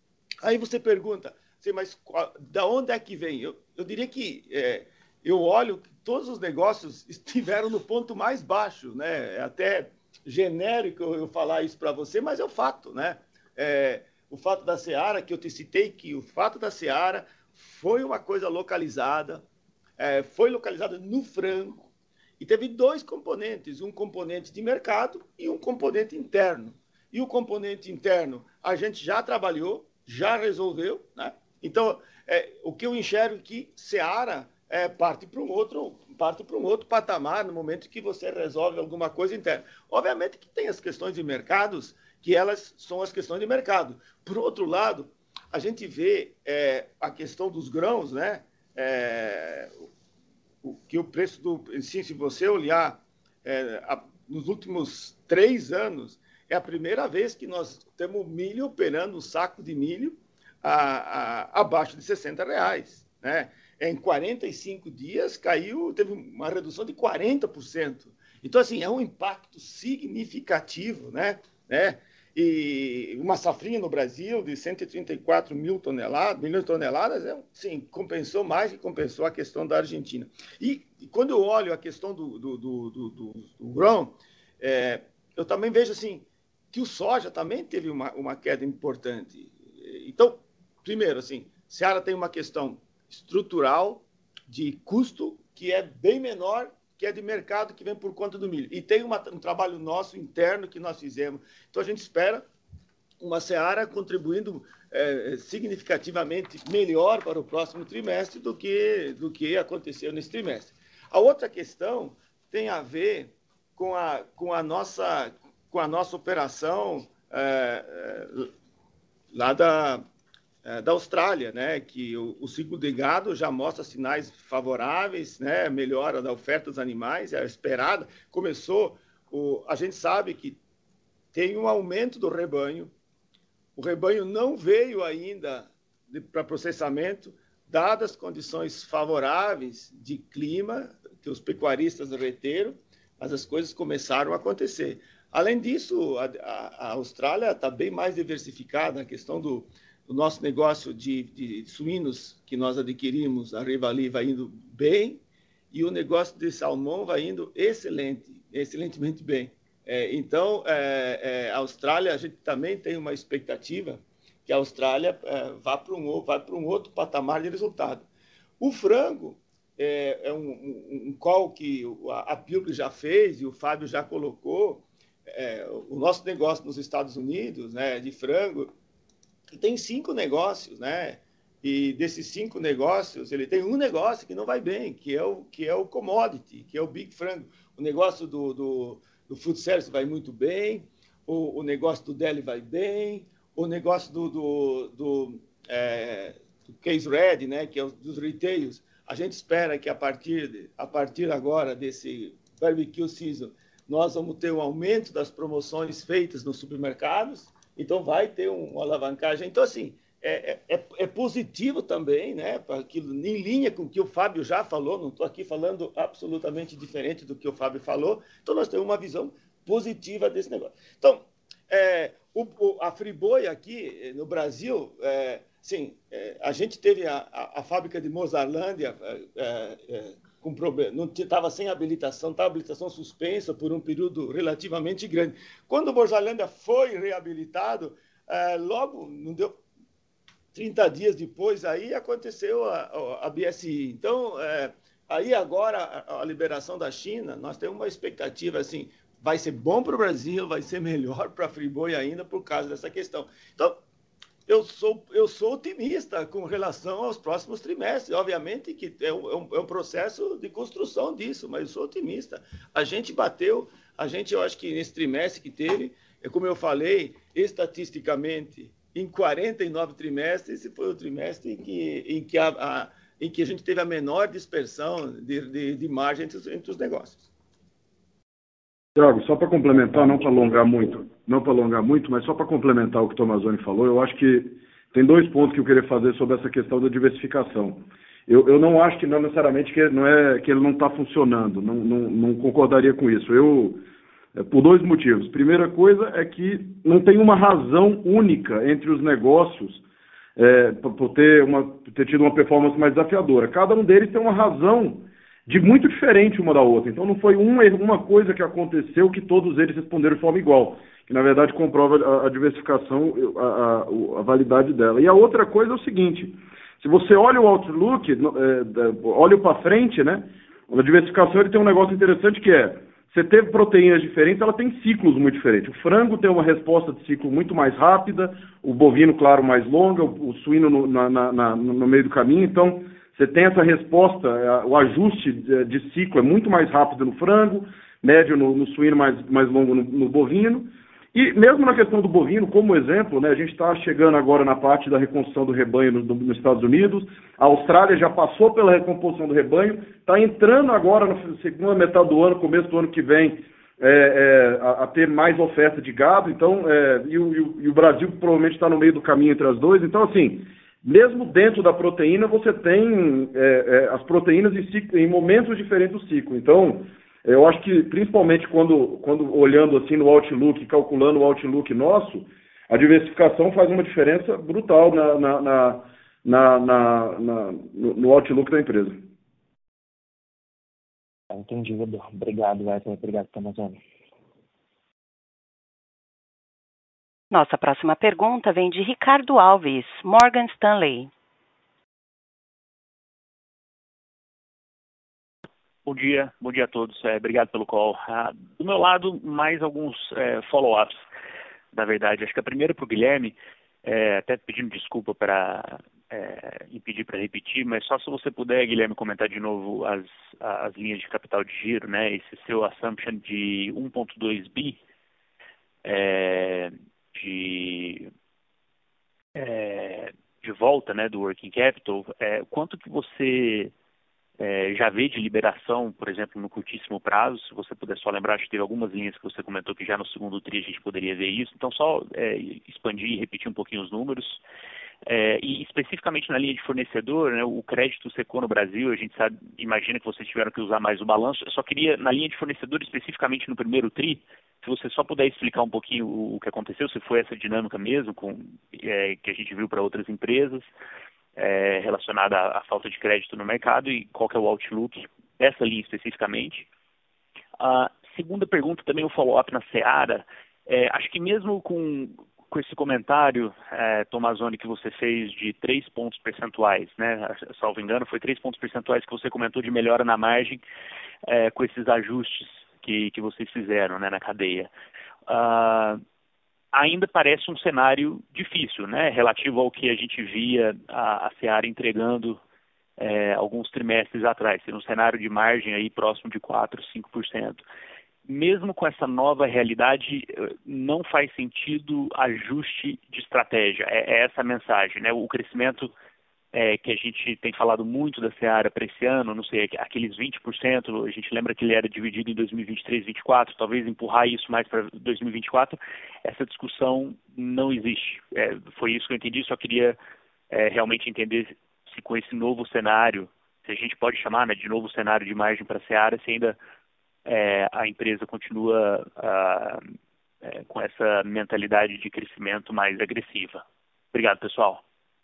Aí você pergunta, mas da onde é que vem? Eu, eu diria que é, eu olho que todos os negócios estiveram no ponto mais baixo, né? É até genérico eu falar isso para você, mas é o fato, né? É, o fato da Seara, que eu te citei, que o fato da Seara foi uma coisa localizada, é, foi localizada no frango, e teve dois componentes, um componente de mercado e um componente interno. E o componente interno a gente já trabalhou, já resolveu, né? Então, é, o que eu enxergo é que Seara é, parte para um outro, parte para um outro patamar no momento que você resolve alguma coisa interna. Obviamente que tem as questões de mercados, que elas são as questões de mercado. Por outro lado, a gente vê é, a questão dos grãos, né? É, o, que o preço do... Sim, se você olhar é, a, nos últimos três anos, é a primeira vez que nós temos milho operando, um saco de milho a, a, abaixo de sessenta reais, né? Em quarenta e cinco dias caiu, teve uma redução de quarenta por cento. Então, assim, é um impacto significativo, né? né? E uma safrinha no Brasil de cento e trinta e quatro mil toneladas, milhões de toneladas, é, sim, compensou mais que compensou a questão da Argentina. E, e quando eu olho a questão do, do, do, do, do, do grão, é, eu também vejo assim, que o soja também teve uma, uma queda importante. Então, primeiro, assim, Seara tem uma questão estrutural de custo que é bem menor que é de mercado que vem por conta do milho. E tem uma, um trabalho nosso interno que nós fizemos. Então, a gente espera uma Seara contribuindo é, significativamente melhor para o próximo trimestre do que, do que aconteceu nesse trimestre. A outra questão tem a ver com a, com a, nossa, com a nossa operação é, é, lá da... da Austrália, né, que o, o ciclo de gado já mostra sinais favoráveis, né, melhora da oferta dos animais, é esperada. Começou, o, a gente sabe que tem um aumento do rebanho, o rebanho não veio ainda para processamento, dadas as condições favoráveis de clima que os pecuaristas reteram, mas as coisas começaram a acontecer. Além disso, a, a, a Austrália está bem mais diversificada, a questão do o nosso negócio de, de suínos que nós adquirimos, a Revali, vai indo bem, e o negócio de salmão vai indo excelente, excelentemente bem. É, então, é, é, a Austrália, a gente também tem uma expectativa que a Austrália é, vá para um, vá para um outro patamar de resultado. O frango é, é um, um, um call que a, a Pilgrim já fez e o Fábio já colocou. É, o nosso negócio nos Estados Unidos, né, de frango, tem cinco negócios, né? E desses cinco negócios, ele tem um negócio que não vai bem, que é o, que é o commodity, que é o Big Frango. O negócio do, do, do food service vai muito bem, o, o negócio do deli vai bem, o negócio do, do, do, é, do case ready, né, que é o dos retails. A gente espera que a partir, de, a partir agora desse barbecue season, nós vamos ter um aumento das promoções feitas nos supermercados, então vai ter uma alavancagem. Então, assim, é, é, é positivo também, né? Aquilo, em linha com o que o Fábio já falou, não estou aqui falando absolutamente diferente do que o Fábio falou, então nós temos uma visão positiva desse negócio. Então, é, o, o, a Friboi aqui no Brasil, é, sim, é, a gente teve a, a, a fábrica de Mozarlândia é, é, com problema, não estava sem habilitação, estava habilitação suspensa por um período relativamente grande. Quando o Mozarlândia foi reabilitado, é, logo, não deu trinta dias depois, aí aconteceu a, a B S I. Então, é, aí agora, a, a liberação da China, nós temos uma expectativa assim, vai ser bom para o Brasil, vai ser melhor para a Friboi ainda por causa dessa questão. Então, eu sou, eu sou otimista com relação aos próximos trimestres. Obviamente que é um, é um processo de construção disso, mas eu sou otimista. A gente bateu, a gente, eu acho que nesse trimestre que teve, como eu falei, estatisticamente, em quarenta e nove trimestres, esse foi o trimestre em que, em que, a, a, em que a gente teve a menor dispersão de, de, de margem entre os, entre os negócios. Tiago, só para complementar, não para alongar muito, não para alongar muito, mas só para complementar o que o Tomazoni falou, eu acho que tem dois pontos que eu queria fazer sobre essa questão da diversificação. Eu, eu não acho que não necessariamente que não é que ele não está funcionando, não, não, não concordaria com isso. Eu por dois motivos. Primeira coisa é que não tem uma razão única entre os negócios é, por ter uma por ter tido uma performance mais desafiadora. Cada um deles tem uma razão de muito diferente uma da outra. Então não foi uma, uma coisa que aconteceu que todos eles responderam de forma igual, que na verdade comprova a, a diversificação, a, a, a validade dela. E a outra coisa é o seguinte, se você olha o outlook, é, olha para frente, né, a diversificação ele tem um negócio interessante que é, você teve proteínas diferentes, ela tem ciclos muito diferentes. O frango tem uma resposta de ciclo muito mais rápida, o bovino, claro, mais longa, o, o suíno no, na, na, no meio do caminho, então você tem essa resposta, o ajuste de ciclo é muito mais rápido no frango, médio no, no suíno, mais, mais longo no, no bovino. E mesmo na questão do bovino, como exemplo, né, a gente está chegando agora na parte da reconstrução do rebanho no, no, nos Estados Unidos, a Austrália já passou pela recomposição do rebanho, está entrando agora na segunda metade do ano, começo do ano que vem, é, é, a, a ter mais oferta de gado, então, é, e, o, e o Brasil provavelmente está no meio do caminho entre as duas, então assim... Mesmo dentro da proteína, você tem é, é, as proteínas em, ciclo, em momentos diferentes do ciclo. Então, eu acho que, principalmente quando, quando olhando assim no Outlook, calculando o Outlook nosso, a diversificação faz uma diferença brutal na, na, na, na, na, na, no Outlook da empresa. Entendi, obrigado, Wesley. Obrigado, Tomazoni. Nossa próxima pergunta vem de Ricardo Alves, Morgan Stanley. Bom dia, bom dia a todos. É, obrigado pelo call. Ah, do meu lado, mais alguns é, follow-ups, na verdade. Acho que a primeira para o Guilherme, é, até pedindo desculpa para é, impedir para repetir, mas só se você puder, Guilherme, comentar de novo as, as linhas de capital de giro, né? Esse seu assumption de um vírgula dois bi. É, De, é, de volta, né, do working capital, é, quanto que você é, já vê de liberação, por exemplo, no curtíssimo prazo? Se você puder só lembrar, acho que teve algumas linhas que você comentou que já no segundo tri a gente poderia ver isso, então só é, expandir e repetir um pouquinho os números. É, e especificamente na linha de fornecedor, né, o crédito secou no Brasil, a gente sabe, imagina que vocês tiveram que usar mais o balanço. Eu só queria, na linha de fornecedor, especificamente no primeiro tri, se você só puder explicar um pouquinho o, o que aconteceu, se foi essa dinâmica mesmo com, é, que a gente viu para outras empresas, é, relacionada à, à falta de crédito no mercado, e qual que é o outlook dessa linha especificamente. Ah, segunda pergunta, também um follow-up na Seara. É, acho que mesmo com, com esse comentário, é, Tomazoni, que você fez de três pontos percentuais, né? Salvo engano, foi três pontos percentuais que você comentou de melhora na margem é, com esses ajustes que, que vocês fizeram, né, na cadeia. Uh, ainda parece um cenário difícil, né? Relativo ao que a gente via a, a Seara entregando é, alguns trimestres atrás, ser um cenário de margem aí próximo de quatro, cinco por cento. Mesmo com essa nova realidade, não faz sentido ajuste de estratégia. É, é essa a mensagem, né? O crescimento é, que a gente tem falado muito da Seara para esse ano, não sei, aqueles vinte por cento, a gente lembra que ele era dividido em dois mil e vinte e três e vinte e quatro, talvez empurrar isso mais para dois mil e vinte e quatro, essa discussão não existe. É, foi isso que eu entendi, só queria é, realmente entender se com esse novo cenário, se a gente pode chamar, né, de novo cenário de margem para a Seara, se ainda é, a empresa continua a, é, com essa mentalidade de crescimento mais agressiva. Obrigado, pessoal.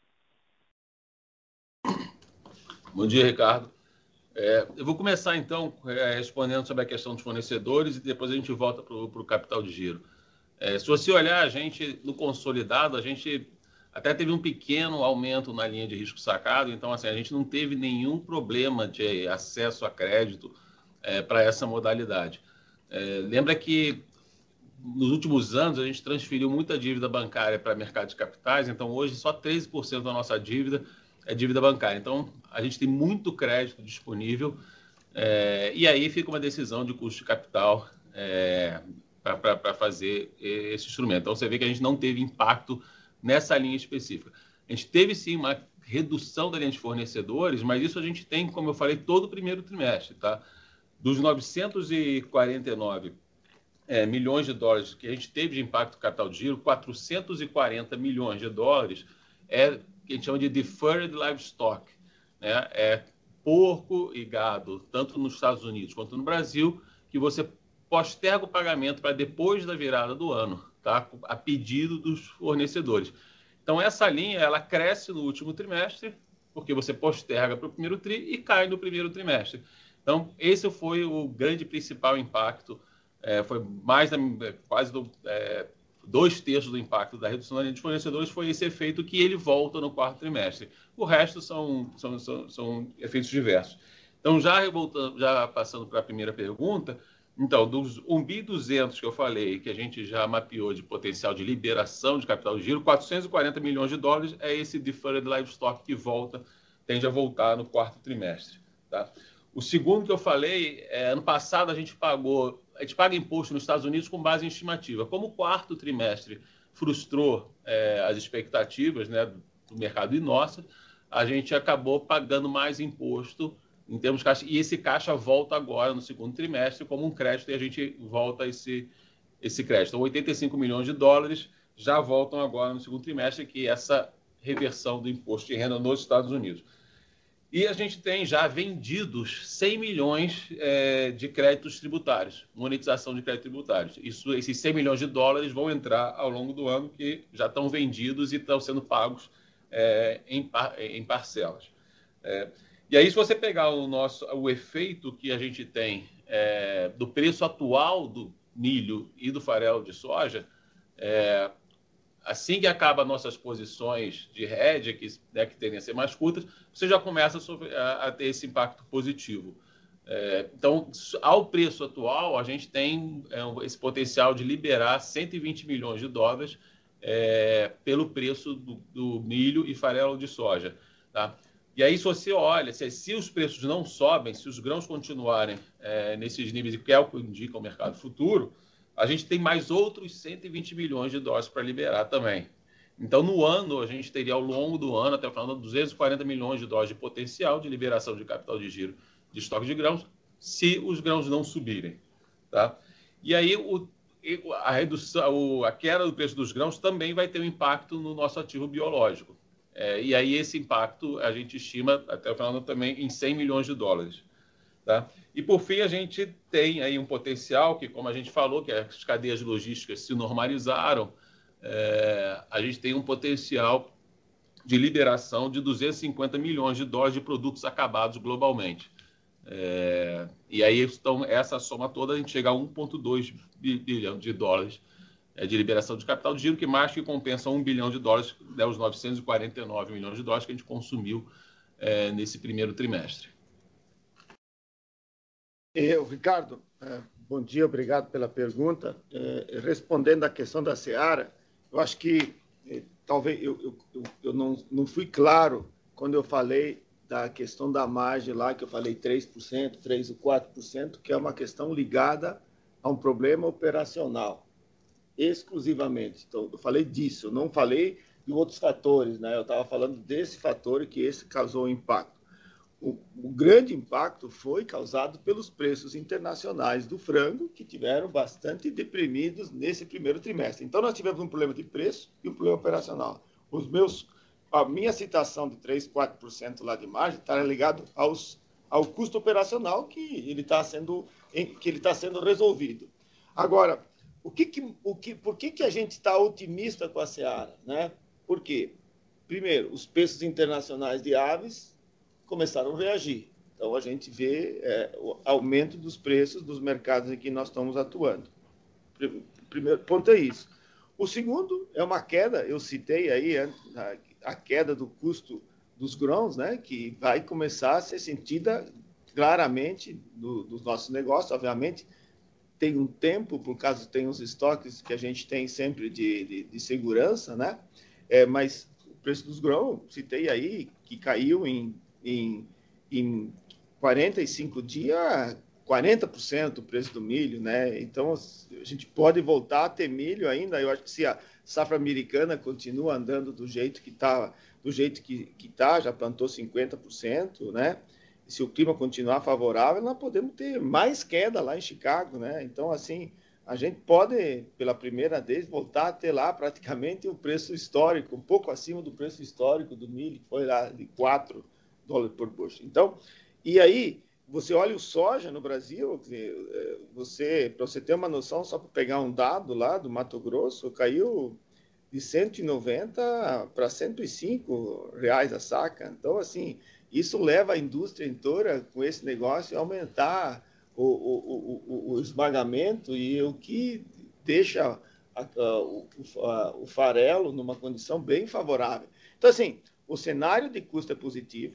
Bom dia, Ricardo. É, eu vou começar, então, é, respondendo sobre a questão dos fornecedores e depois a gente volta para o capital de giro. É, se você olhar, a gente, no consolidado, a gente até teve um pequeno aumento na linha de risco sacado, então, assim, a gente não teve nenhum problema de acesso a crédito é, para essa modalidade. É, lembra que nos últimos anos a gente transferiu muita dívida bancária para mercado de capitais, então hoje só treze por cento da nossa dívida é dívida bancária. Então, a gente tem muito crédito disponível é, e aí fica uma decisão de custo de capital é, para fazer esse instrumento. Então, você vê que a gente não teve impacto nessa linha específica. A gente teve, sim, uma redução da linha de fornecedores, mas isso a gente tem, como eu falei, todo o primeiro trimestre. Tá? Dos novecentos e quarenta e nove é, milhões de dólares que a gente teve de impacto capital de giro, quatrocentos e quarenta milhões de dólares é que a gente chama de deferred livestock, né? É porco e gado, tanto nos Estados Unidos quanto no Brasil, que você posterga o pagamento para depois da virada do ano, tá? A pedido dos fornecedores. Então, essa linha, ela cresce no último trimestre, porque você posterga para o primeiro tri e cai no primeiro trimestre. Então, esse foi o grande principal impacto, é, foi mais da, quase do... É, dois terços do impacto da redução da linha de fornecedores foi esse efeito que ele volta no quarto trimestre. O resto são, são, são, são efeitos diversos. Então, já, voltando, já passando para a primeira pergunta, então, dos um bi e duzentos que eu falei, que a gente já mapeou de potencial de liberação de capital de giro, quatrocentos e quarenta milhões de dólares é esse deferred livestock que volta, tende a voltar no quarto trimestre. Tá? O segundo que eu falei, é, ano passado a gente pagou a gente paga imposto nos Estados Unidos com base em estimativa. Como o quarto trimestre frustrou é, as expectativas, né, do mercado e nossa, a gente acabou pagando mais imposto em termos de caixa. E esse caixa volta agora no segundo trimestre como um crédito e a gente volta esse, esse crédito. Então, oitenta e cinco milhões de dólares já voltam agora no segundo trimestre, que é essa reversão do imposto de renda nos Estados Unidos. E a gente tem já vendidos cem milhões é, de créditos tributários, monetização de créditos tributários. Isso, esses cem milhões de dólares vão entrar ao longo do ano, que já estão vendidos e estão sendo pagos é, em, em parcelas. É, e aí, se você pegar o, nosso, o efeito que a gente tem é, do preço atual do milho e do farelo de soja, é, assim que acaba nossas posições de hedge, que, né, que tendem a ser mais curtas, você já começa a, a ter esse impacto positivo. É, então, ao preço atual, a gente tem é, esse potencial de liberar cento e vinte milhões de dólares é, pelo preço do, do milho e farelo de soja. Tá? E aí, se você olha, se, se os preços não sobem, se os grãos continuarem é, nesses níveis, que é o que indica o mercado futuro, a gente tem mais outros cento e vinte milhões de dólares para liberar também. Então, no ano, a gente teria ao longo do ano, até o final do ano, duzentos e quarenta milhões de dólares de potencial de liberação de capital de giro de estoque de grãos, se os grãos não subirem. Tá? E aí, o, a, redução, a queda do preço dos grãos também vai ter um impacto no nosso ativo biológico. É, e aí, esse impacto, a gente estima, até o final do ano, também em cem milhões de dólares. Tá? E, por fim, a gente tem aí um potencial que, como a gente falou, que as cadeias logísticas se normalizaram, é, a gente tem um potencial de liberação de duzentos e cinquenta milhões de dólares de produtos acabados globalmente. É, e aí, então, essa soma toda, a gente chega a um vírgula dois bilhão de dólares é, de liberação de capital de giro, que mais que compensa um bilhão de dólares, né, os novecentos e quarenta e nove milhões de dólares que a gente consumiu é, nesse primeiro trimestre. Eu, Ricardo, bom dia, obrigado pela pergunta. Respondendo à questão da Seara, eu acho que talvez eu, eu, eu não, não fui claro quando eu falei da questão da margem lá, que eu falei três por cento, três ou quatro por cento, que é uma questão ligada a um problema operacional, exclusivamente. Então, eu falei disso, eu não falei de outros fatores, né? Eu estava falando desse fator que esse causou impacto. O, o grande impacto foi causado pelos preços internacionais do frango, que tiveram bastante deprimidos nesse primeiro trimestre. Então, nós tivemos um problema de preço e um problema operacional. Os meus, a minha citação de três, quatro por cento lá de margem está ligado aos, ao custo operacional que ele está sendo, que ele está sendo resolvido. Agora, o que que, o que, por que, que a gente está otimista com a Seara? Né? Por quê? Primeiro, os preços internacionais de aves começaram a reagir. Então, a gente vê é, o aumento dos preços dos mercados em que nós estamos atuando. O primeiro ponto é isso. O segundo é uma queda, eu citei aí a, a queda do custo dos grãos, né, que vai começar a ser sentida claramente do, dos nossos negócios. Obviamente, tem um tempo, por causa tem os estoques que a gente tem sempre de, de, de segurança, né? É, mas o preço dos grãos, citei aí, que caiu em Em, em quarenta e cinco dias, quarenta por cento o preço do milho, né? Então, a gente pode voltar a ter milho ainda. Eu acho que se a safra americana continua andando do jeito que está, do jeito que está, já plantou cinquenta por cento, né? E se o clima continuar favorável, nós podemos ter mais queda lá em Chicago, né? Então, assim, a gente pode, pela primeira vez, voltar a ter lá praticamente o preço histórico, um pouco acima do preço histórico do milho, que foi lá de quatro dólares por bushel. Então, e aí, você olha o soja no Brasil, você, para você ter uma noção, só para pegar um dado lá do Mato Grosso, caiu de cento e noventa para cento e cinco reais a saca. Então, assim, isso leva a indústria inteira com esse negócio a aumentar o, o, o, o esmagamento e o que deixa a, a, o, a, o farelo numa condição bem favorável. Então, assim, o cenário de custo é positivo,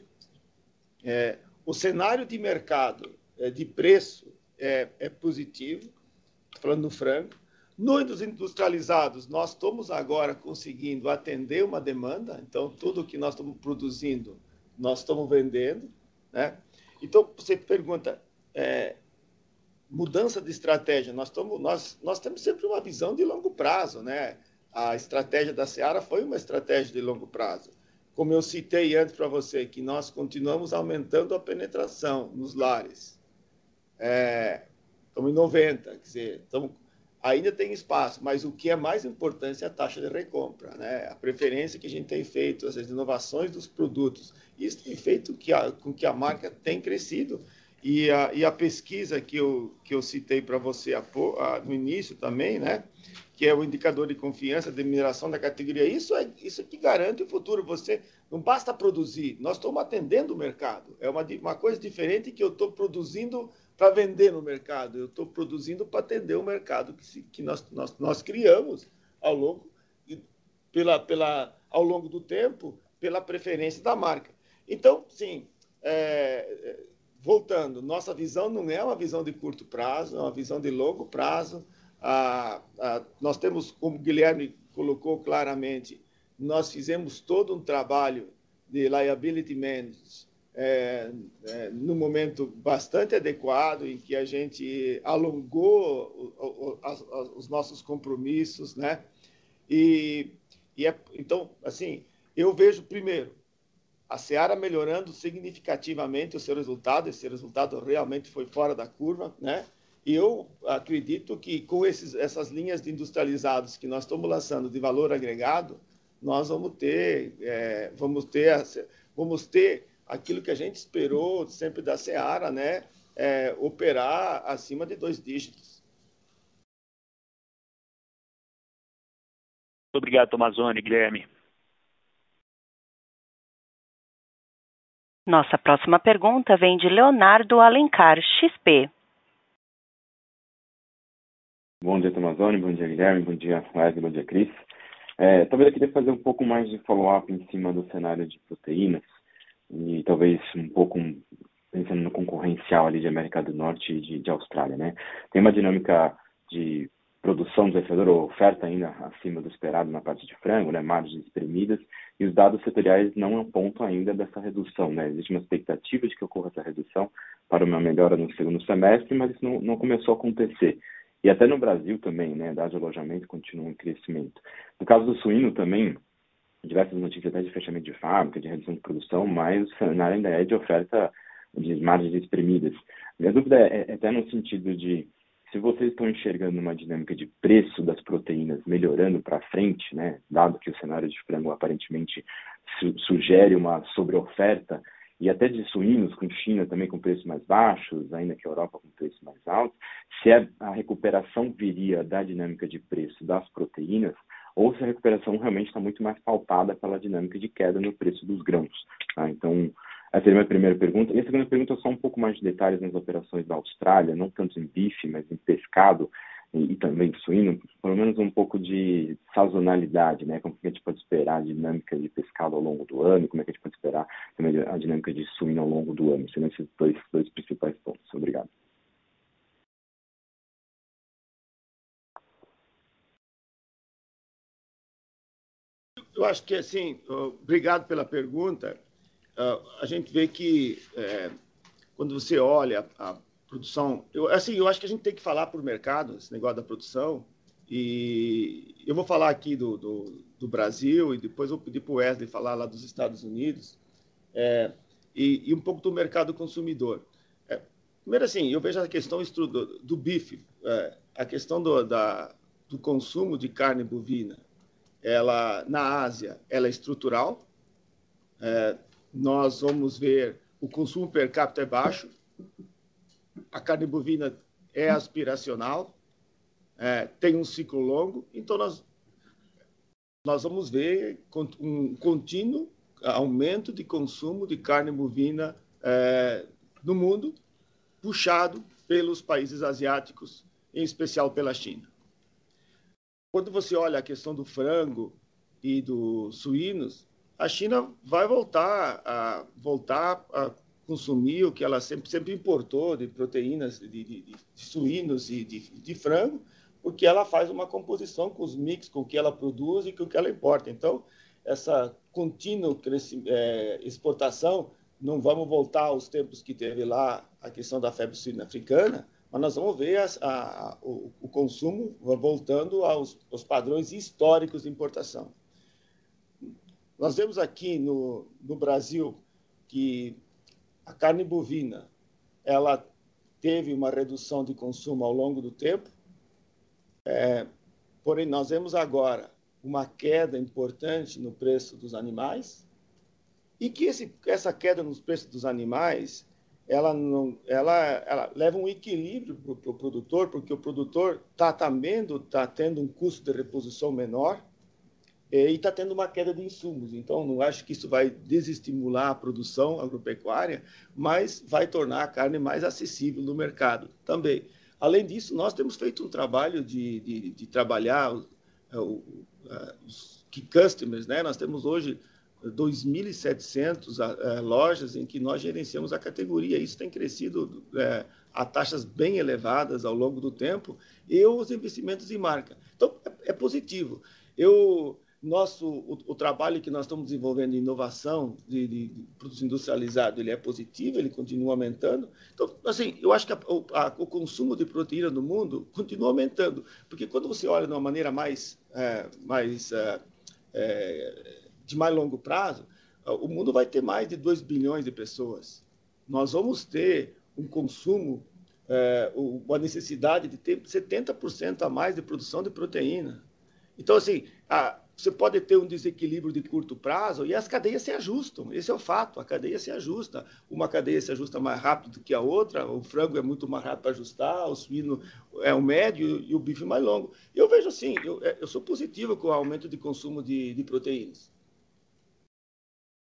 é, o cenário de mercado, é, de preço, é, é positivo, falando no frango. Nos industrializados, nós estamos agora conseguindo atender uma demanda, então tudo que nós estamos produzindo, nós estamos vendendo, né? Então, você pergunta, é, mudança de estratégia, nós, estamos, nós, nós temos sempre uma visão de longo prazo, né? A estratégia da Seara foi uma estratégia de longo prazo. Como eu citei antes para você, que nós continuamos aumentando a penetração nos lares. É, estamos em noventa, quer dizer, estamos, ainda tem espaço, mas o que é mais importante é a taxa de recompra, né? A preferência que a gente tem feito, as inovações dos produtos. Isso tem feito que a, com que a marca tem crescido. E a, e a pesquisa que eu, que eu citei para você a, a, no início também, né? Que é o indicador de confiança de mineração da categoria, isso é isso é que garante o futuro. Você não basta produzir, nós estamos atendendo o mercado. É uma, uma coisa diferente que eu estou produzindo para vender no mercado, eu estou produzindo para atender o mercado que, se, que nós, nós, nós criamos ao longo, pela, pela, ao longo do tempo, pela preferência da marca. Então, sim, é, voltando, nossa visão não é uma visão de curto prazo, é uma visão de longo prazo. Ah, ah, nós temos, como o Guilherme colocou claramente, nós fizemos todo um trabalho de liability management é, é, no momento bastante adequado, em que a gente alongou o, o, as, os nossos compromissos, né? E, e é, então, assim, eu vejo primeiro a Seara melhorando significativamente o seu resultado. Esse resultado realmente foi fora da curva, né? E eu acredito que com esses, essas linhas de industrializados que nós estamos lançando de valor agregado, nós vamos ter, é, vamos ter, vamos ter aquilo que a gente esperou sempre da Seara, né? É, operar acima de dois dígitos. Muito obrigado, Tomazoni, Guilherme. Nossa próxima pergunta vem de Leonardo Alencar, X P. Bom dia, Tomazoni. Bom dia, Guilherme. Bom dia, Wesley. Bom dia, Cris. É, talvez eu queria fazer um pouco mais de follow-up em cima do cenário de proteínas e talvez um pouco pensando no concorrencial ali de América do Norte e de, de Austrália, né? Tem uma dinâmica de produção desafiadora ou oferta ainda acima do esperado na parte de frango, né? Margens espremidas, e os dados setoriais não apontam ainda dessa redução, né? Existe uma expectativa de que ocorra essa redução para uma melhora no segundo semestre, mas isso não, não começou a acontecer. E até no Brasil também, né? Dados de alojamento continuam em crescimento. No caso do suíno também, diversas notícias até de fechamento de fábrica, de redução de produção, mas o cenário ainda é de oferta de margens espremidas. Minha dúvida é, é até no sentido de, se vocês estão enxergando uma dinâmica de preço das proteínas melhorando para frente, né, dado que o cenário de frango aparentemente su sugere uma sobreoferta, e até de suínos com China também com preços mais baixos, ainda que a Europa com preços mais altos, se a, a recuperação viria da dinâmica de preço das proteínas, ou se a recuperação realmente está muito mais pautada pela dinâmica de queda no preço dos grãos. Tá? Então, essa seria a minha primeira pergunta. E a segunda pergunta é só um pouco mais de detalhes nas operações da Austrália, não tanto em bife, mas em pescado e, e também em suíno, pelo menos um pouco de sazonalidade, né? Como que a gente pode esperar a dinâmica de pescado ao longo do ano, como é que a gente pode esperar também a dinâmica de suíno ao longo do ano. Seriam esses dois, dois principais pontos. Obrigado. Eu acho que, assim, obrigado pela pergunta. A gente vê que, é, quando você olha a produção... Eu, assim, eu acho que a gente tem que falar por mercado, esse negócio da produção, e eu vou falar aqui do, do, do Brasil, e depois eu vou pedir para o Wesley falar lá dos Estados Unidos, é, e, e um pouco do mercado consumidor. É, primeiro, assim, eu vejo a questão do, do bife, é, a questão do, da, do consumo de carne bovina. Ela, na Ásia, ela é estrutural. É, nós vamos ver o consumo per capita é baixo, a carne bovina é aspiracional, é, tem um ciclo longo, então nós, nós vamos ver um contínuo aumento de consumo de carne bovina é, no mundo, puxado pelos países asiáticos, em especial pela China. Quando você olha a questão do frango e dos suínos, a China vai voltar a, voltar a consumir o que ela sempre, sempre importou de proteínas de, de, de suínos e de, de frango, porque ela faz uma composição com os mix, com o que ela produz e com o que ela importa. Então, essa contínua é, exportação, não vamos voltar aos tempos que teve lá a questão da febre suína africana, mas nós vamos ver a, a, o, o consumo voltando aos, aos padrões históricos de importação. Nós vemos aqui no, no Brasil que a carne bovina ela teve uma redução de consumo ao longo do tempo, é, porém nós vemos agora uma queda importante no preço dos animais e que esse, essa queda nos preços dos animais ela, não, ela, ela leva um equilíbrio para o pro produtor, porque o produtor está também tá tendo um custo de reposição menor e está tendo uma queda de insumos. Então, não acho que isso vai desestimular a produção agropecuária, mas vai tornar a carne mais acessível no mercado também. Além disso, nós temos feito um trabalho de, de, de trabalhar o, o, os key customers, né? Nós temos hoje dois mil e setecentas uh, lojas em que nós gerenciamos a categoria. Isso tem crescido uh, a taxas bem elevadas ao longo do tempo e os investimentos em marca. Então, é, é positivo. Eu... Nosso, o, o trabalho que nós estamos desenvolvendo em inovação de, de, de produtos industrializados, ele é positivo, ele continua aumentando. Então, assim, eu acho que a, a, o consumo de proteína no mundo continua aumentando, porque quando você olha de uma maneira mais, é, mais é, é, de mais longo prazo, o mundo vai ter mais de dois bilhões de pessoas. Nós vamos ter um consumo, é, uma necessidade de ter setenta por cento a mais de produção de proteína. Então, assim, a, você pode ter um desequilíbrio de curto prazo e as cadeias se ajustam. Esse é o fato, a cadeia se ajusta. Uma cadeia se ajusta mais rápido do que a outra, o frango é muito mais rápido para ajustar, o suíno é o médio e o bife mais longo. Eu vejo assim, eu, eu sou positivo com o aumento de consumo de, de proteínas.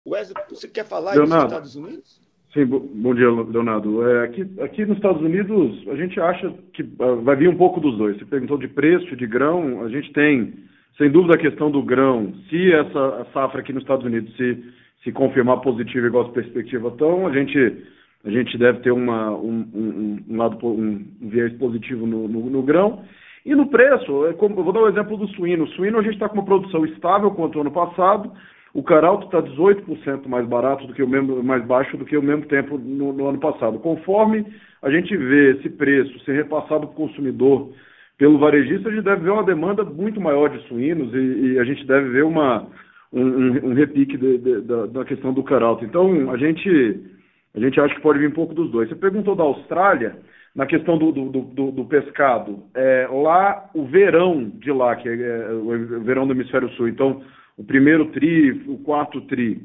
Wesley, você quer falar aí dos Leonardo. Estados Unidos? Sim, bom dia, Leonardo. É, aqui, aqui nos Estados Unidos, a gente acha que uh, vai vir um pouco dos dois. Você perguntou de preço, de grão, a gente tem, sem dúvida, a questão do grão. Se essa safra aqui nos Estados Unidos se, se confirmar positiva, igual as perspectivas estão, a gente, a gente deve ter uma, um, um, um, lado, um, um viés positivo no, no, no grão. E no preço, é como, eu vou dar o exemplo do suíno. O suíno a gente está com uma produção estável quanto ao ano passado. O caralto está dezoito por cento mais barato do que o mesmo, mais baixo do que o mesmo tempo no, no ano passado. Conforme a gente vê esse preço ser repassado para o consumidor pelo varejista, a gente deve ver uma demanda muito maior de suínos e, e a gente deve ver uma, um, um, um repique de, de, da, da questão do caralto. Então, a gente, a gente acha que pode vir um pouco dos dois. Você perguntou da Austrália, na questão do, do, do, do pescado. É, lá, o verão de lá, que é, é o verão do hemisfério sul, então... O primeiro tri, o quarto tri,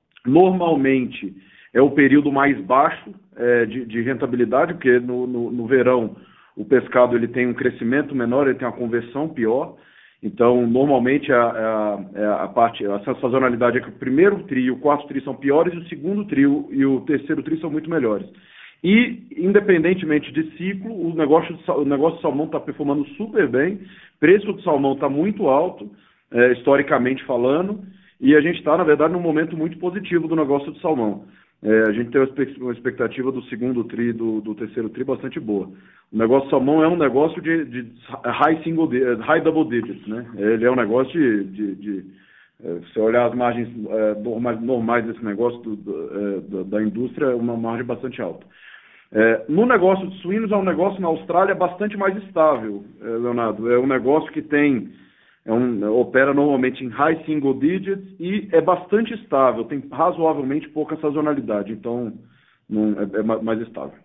normalmente é o período mais baixo é, de, de rentabilidade, porque no, no, no verão o pescado ele tem um crescimento menor, ele tem uma conversão pior. Então, normalmente a, a, a parte, a sazonalidade é que o primeiro tri e o quarto tri são piores, e o segundo tri e o terceiro tri são muito melhores. E, independentemente de ciclo, o negócio de, o negócio de salmão está performando super bem, preço do salmão está muito alto, É, historicamente falando, e a gente está, na verdade, num momento muito positivo do negócio do salmão. É, a gente tem uma expectativa do segundo tri, do, do terceiro tri, bastante boa. O negócio do salmão é um negócio de, de high, single, high double digits, né? Ele é um negócio de... de, de é, se olhar as margens é, normais, normais desse negócio do, do, é, da, da indústria, é uma margem bastante alta. É, no negócio de suínos, é um negócio na Austrália bastante mais estável, é, Leonardo. É um negócio que tem... É um, opera normalmente em high single digits e é bastante estável, tem razoavelmente pouca sazonalidade, então não, é, é mais estável.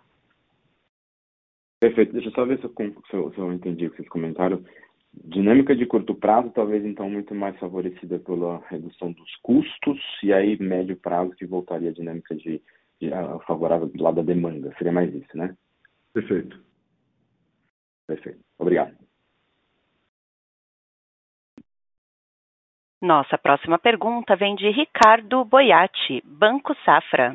Perfeito. Deixa eu só ver se eu, se eu, se eu entendi o que vocês comentaram. Dinâmica de curto prazo, talvez então muito mais favorecida pela redução dos custos, e aí médio prazo que voltaria a dinâmica de, de a, favorável do lado da demanda. Seria mais isso, né? Perfeito. Perfeito. Obrigado. Nossa próxima pergunta vem de Ricardo Boiati, Banco Safra.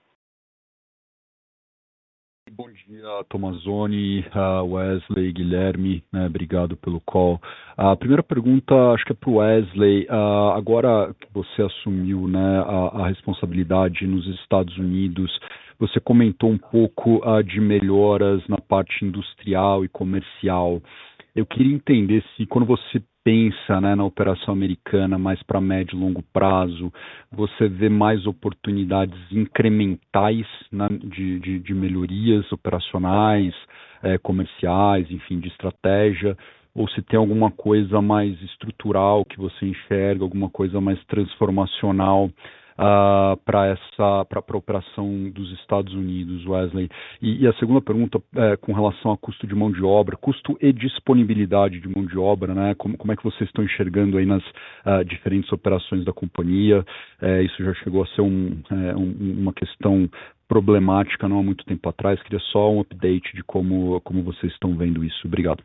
Bom dia, Tomazoni, Wesley, Guilherme, né, obrigado pelo call. A primeira pergunta, acho que é para o Wesley. Uh, agora que você assumiu, né, a, a responsabilidade nos Estados Unidos, você comentou um pouco uh, de melhoras na parte industrial e comercial. Eu queria entender se, quando você pensa, né, na operação americana mais para médio e longo prazo, você vê mais oportunidades incrementais, né, de, de, de melhorias operacionais, eh, comerciais, enfim, de estratégia, ou se tem alguma coisa mais estrutural que você enxerga, alguma coisa mais transformacional Uh, para essa para a operação dos Estados Unidos, Wesley. E, e a segunda pergunta é com relação a custo de mão de obra, custo e disponibilidade de mão de obra, né? Como, como é que vocês estão enxergando aí nas uh, diferentes operações da companhia? É, isso já chegou a ser um, é, um, uma questão problemática não há muito tempo atrás. Queria só um update de como, como vocês estão vendo isso. Obrigado.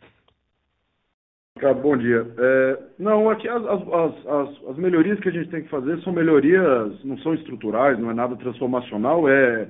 Ricardo, bom dia. É, não, aqui as, as, as, as melhorias que a gente tem que fazer são melhorias, não são estruturais, não é nada transformacional, é,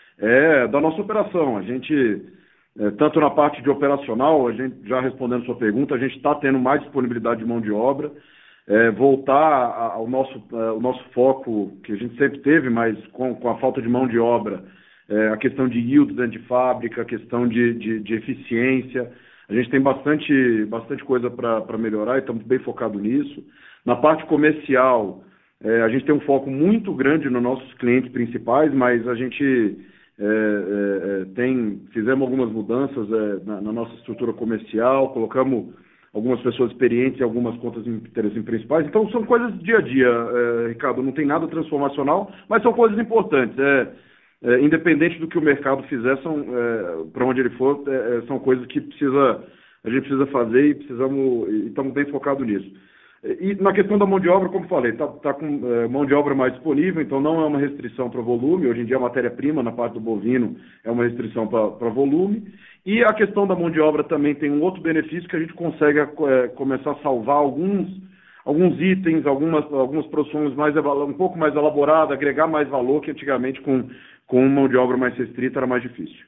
é da nossa operação. A gente, é, tanto na parte de operacional, a gente, já respondendo sua pergunta, a gente está tendo mais disponibilidade de mão de obra, é, voltar ao nosso, ao nosso foco, que a gente sempre teve, mas com, com a falta de mão de obra, é, a questão de yield dentro de fábrica, a questão de, de, de eficiência. A gente tem bastante, bastante coisa para melhorar e estamos bem focados nisso. Na parte comercial, é, a gente tem um foco muito grande nos nossos clientes principais, mas a gente é, é, tem, fizemos algumas mudanças é, na, na nossa estrutura comercial, colocamos algumas pessoas experientes em algumas contas de interesse principais. Então, são coisas do dia a dia, é, Ricardo, não tem nada transformacional, mas são coisas importantes. É, É, independente do que o mercado fizer, são, é, para onde ele for, é, são coisas que precisa, a gente precisa fazer e precisamos, e estamos bem focados nisso. E na questão da mão de obra, como falei, está tá com é, mão de obra mais disponível, então não é uma restrição para volume. Hoje em dia a matéria-prima na parte do bovino é uma restrição para volume. E a questão da mão de obra também tem um outro benefício, que a gente consegue é, começar a salvar alguns, alguns itens, algumas, algumas produções mais, um pouco mais elaboradas, agregar mais valor, que antigamente com, com mão de obra mais restrita era mais difícil.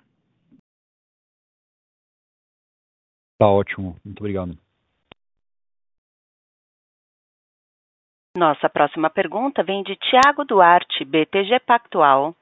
Tá ótimo, muito obrigado. Nossa próxima pergunta vem de Tiago Duarte, B T G Pactual.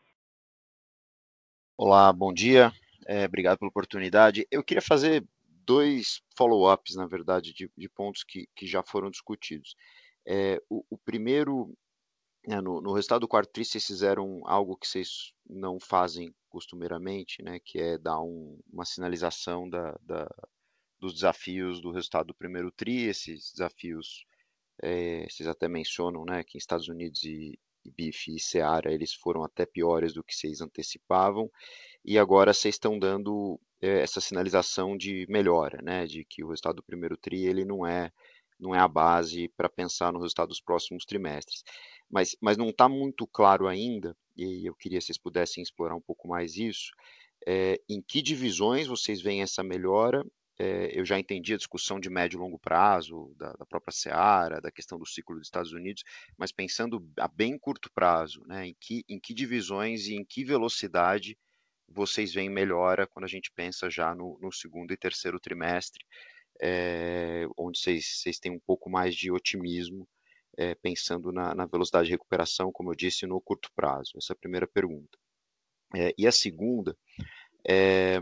Olá, bom dia. É, obrigado pela oportunidade. Eu queria fazer dois follow-ups, na verdade, de, de pontos que, que já foram discutidos. É, o, o primeiro, é, no, no resultado do quarto tri, vocês fizeram algo que vocês não fazem costumeiramente, né, que é dar um, uma sinalização da, da, dos desafios do resultado do primeiro tri. Esses desafios, é, vocês até mencionam, né, que em Estados Unidos e, e B I F e Seara, eles foram até piores do que vocês antecipavam, e agora vocês estão dando é, essa sinalização de melhora, né, de que o resultado do primeiro tri ele não é, não é a base para pensar no resultado dos próximos trimestres. Mas, mas não está muito claro ainda, e eu queria que vocês pudessem explorar um pouco mais isso, é, em que divisões vocês veem essa melhora. É, eu já entendi a discussão de médio e longo prazo, da, da própria Seara, da questão do ciclo dos Estados Unidos, mas pensando a bem curto prazo, né, em que, em que divisões e em que velocidade vocês veem melhora quando a gente pensa já no, no segundo e terceiro trimestre, é, onde vocês, vocês têm um pouco mais de otimismo, é, pensando na, na velocidade de recuperação, como eu disse, no curto prazo. Essa é a primeira pergunta. É, e a segunda, é,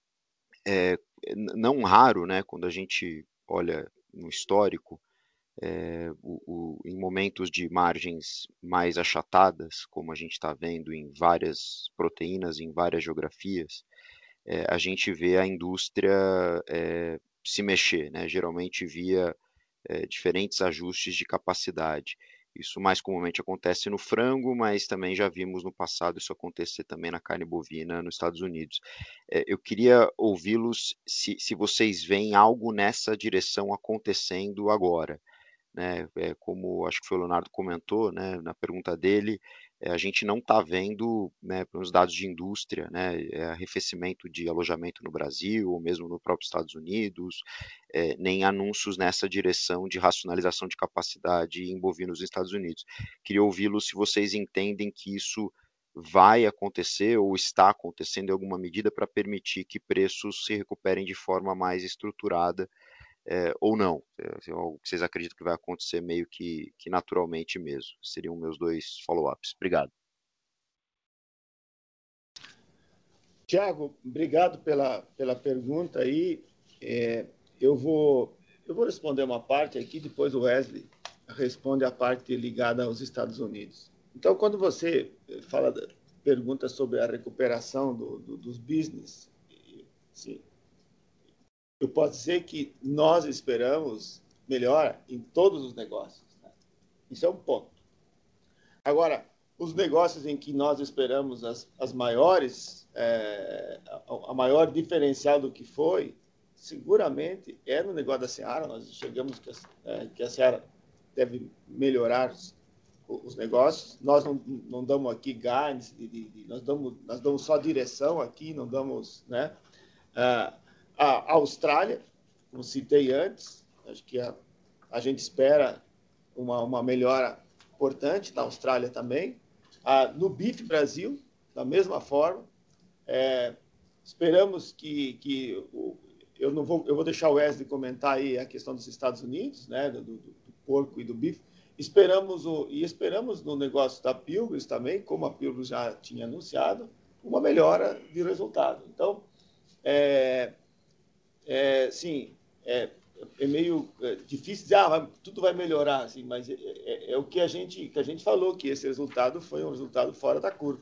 é, não raro, né, quando a gente olha no histórico, é, o, o, em momentos de margens mais achatadas, como a gente está vendo em várias proteínas, em várias geografias, é, a gente vê a indústria é, se mexer, né, geralmente via é, diferentes ajustes de capacidade. Isso mais comumente acontece no frango, mas também já vimos no passado isso acontecer também na carne bovina nos Estados Unidos. É, eu queria ouvi-los se, se vocês veem algo nessa direção acontecendo agora, né? É, como acho que foi o Leonardo comentou, né, na pergunta dele, é, a gente não está vendo, né, pelos dados de indústria, né, é, arrefecimento de alojamento no Brasil, ou mesmo no próprio Estados Unidos, é, nem anúncios nessa direção de racionalização de capacidade em bovinos nos Estados Unidos. Queria ouvi-los se vocês entendem que isso vai acontecer ou está acontecendo em alguma medida para permitir que preços se recuperem de forma mais estruturada, é, ou não, é algo que vocês acreditam que vai acontecer meio que, que naturalmente mesmo. Seriam meus dois follow-ups. Obrigado. Tiago, obrigado pela, pela pergunta aí. É, eu, vou, eu vou responder uma parte aqui, depois o Wesley responde a parte ligada aos Estados Unidos. Então, quando você fala, pergunta sobre a recuperação do, do, dos business, sim, eu posso dizer que nós esperamos melhora em todos os negócios. Né? Isso é um ponto. Agora, os negócios em que nós esperamos as, as maiores, é, a, a maior diferencial do que foi, seguramente é no negócio da Seara. Nós chegamos que a, é, que a Seara deve melhorar os, os negócios. Nós não, não damos aqui guides, de, de, de, nós, damos, nós damos só direção aqui, não damos... Né? Ah, a Austrália, como citei antes, acho que a, a gente espera uma, uma melhora importante na Austrália também. Ah, no B I F Brasil, da mesma forma. É, esperamos que... que o, eu, não vou, eu vou deixar o Wesley comentar aí a questão dos Estados Unidos, né, do, do, do porco e do bife. Esperamos o, e esperamos no negócio da Pilgrims também, como a Pilgrims já tinha anunciado, uma melhora de resultado. Então, é, É, sim, é, é meio é, difícil dizer, ah, vai, tudo vai melhorar, assim, mas é, é, é o que a, gente, que a gente falou, que esse resultado foi um resultado fora da curva.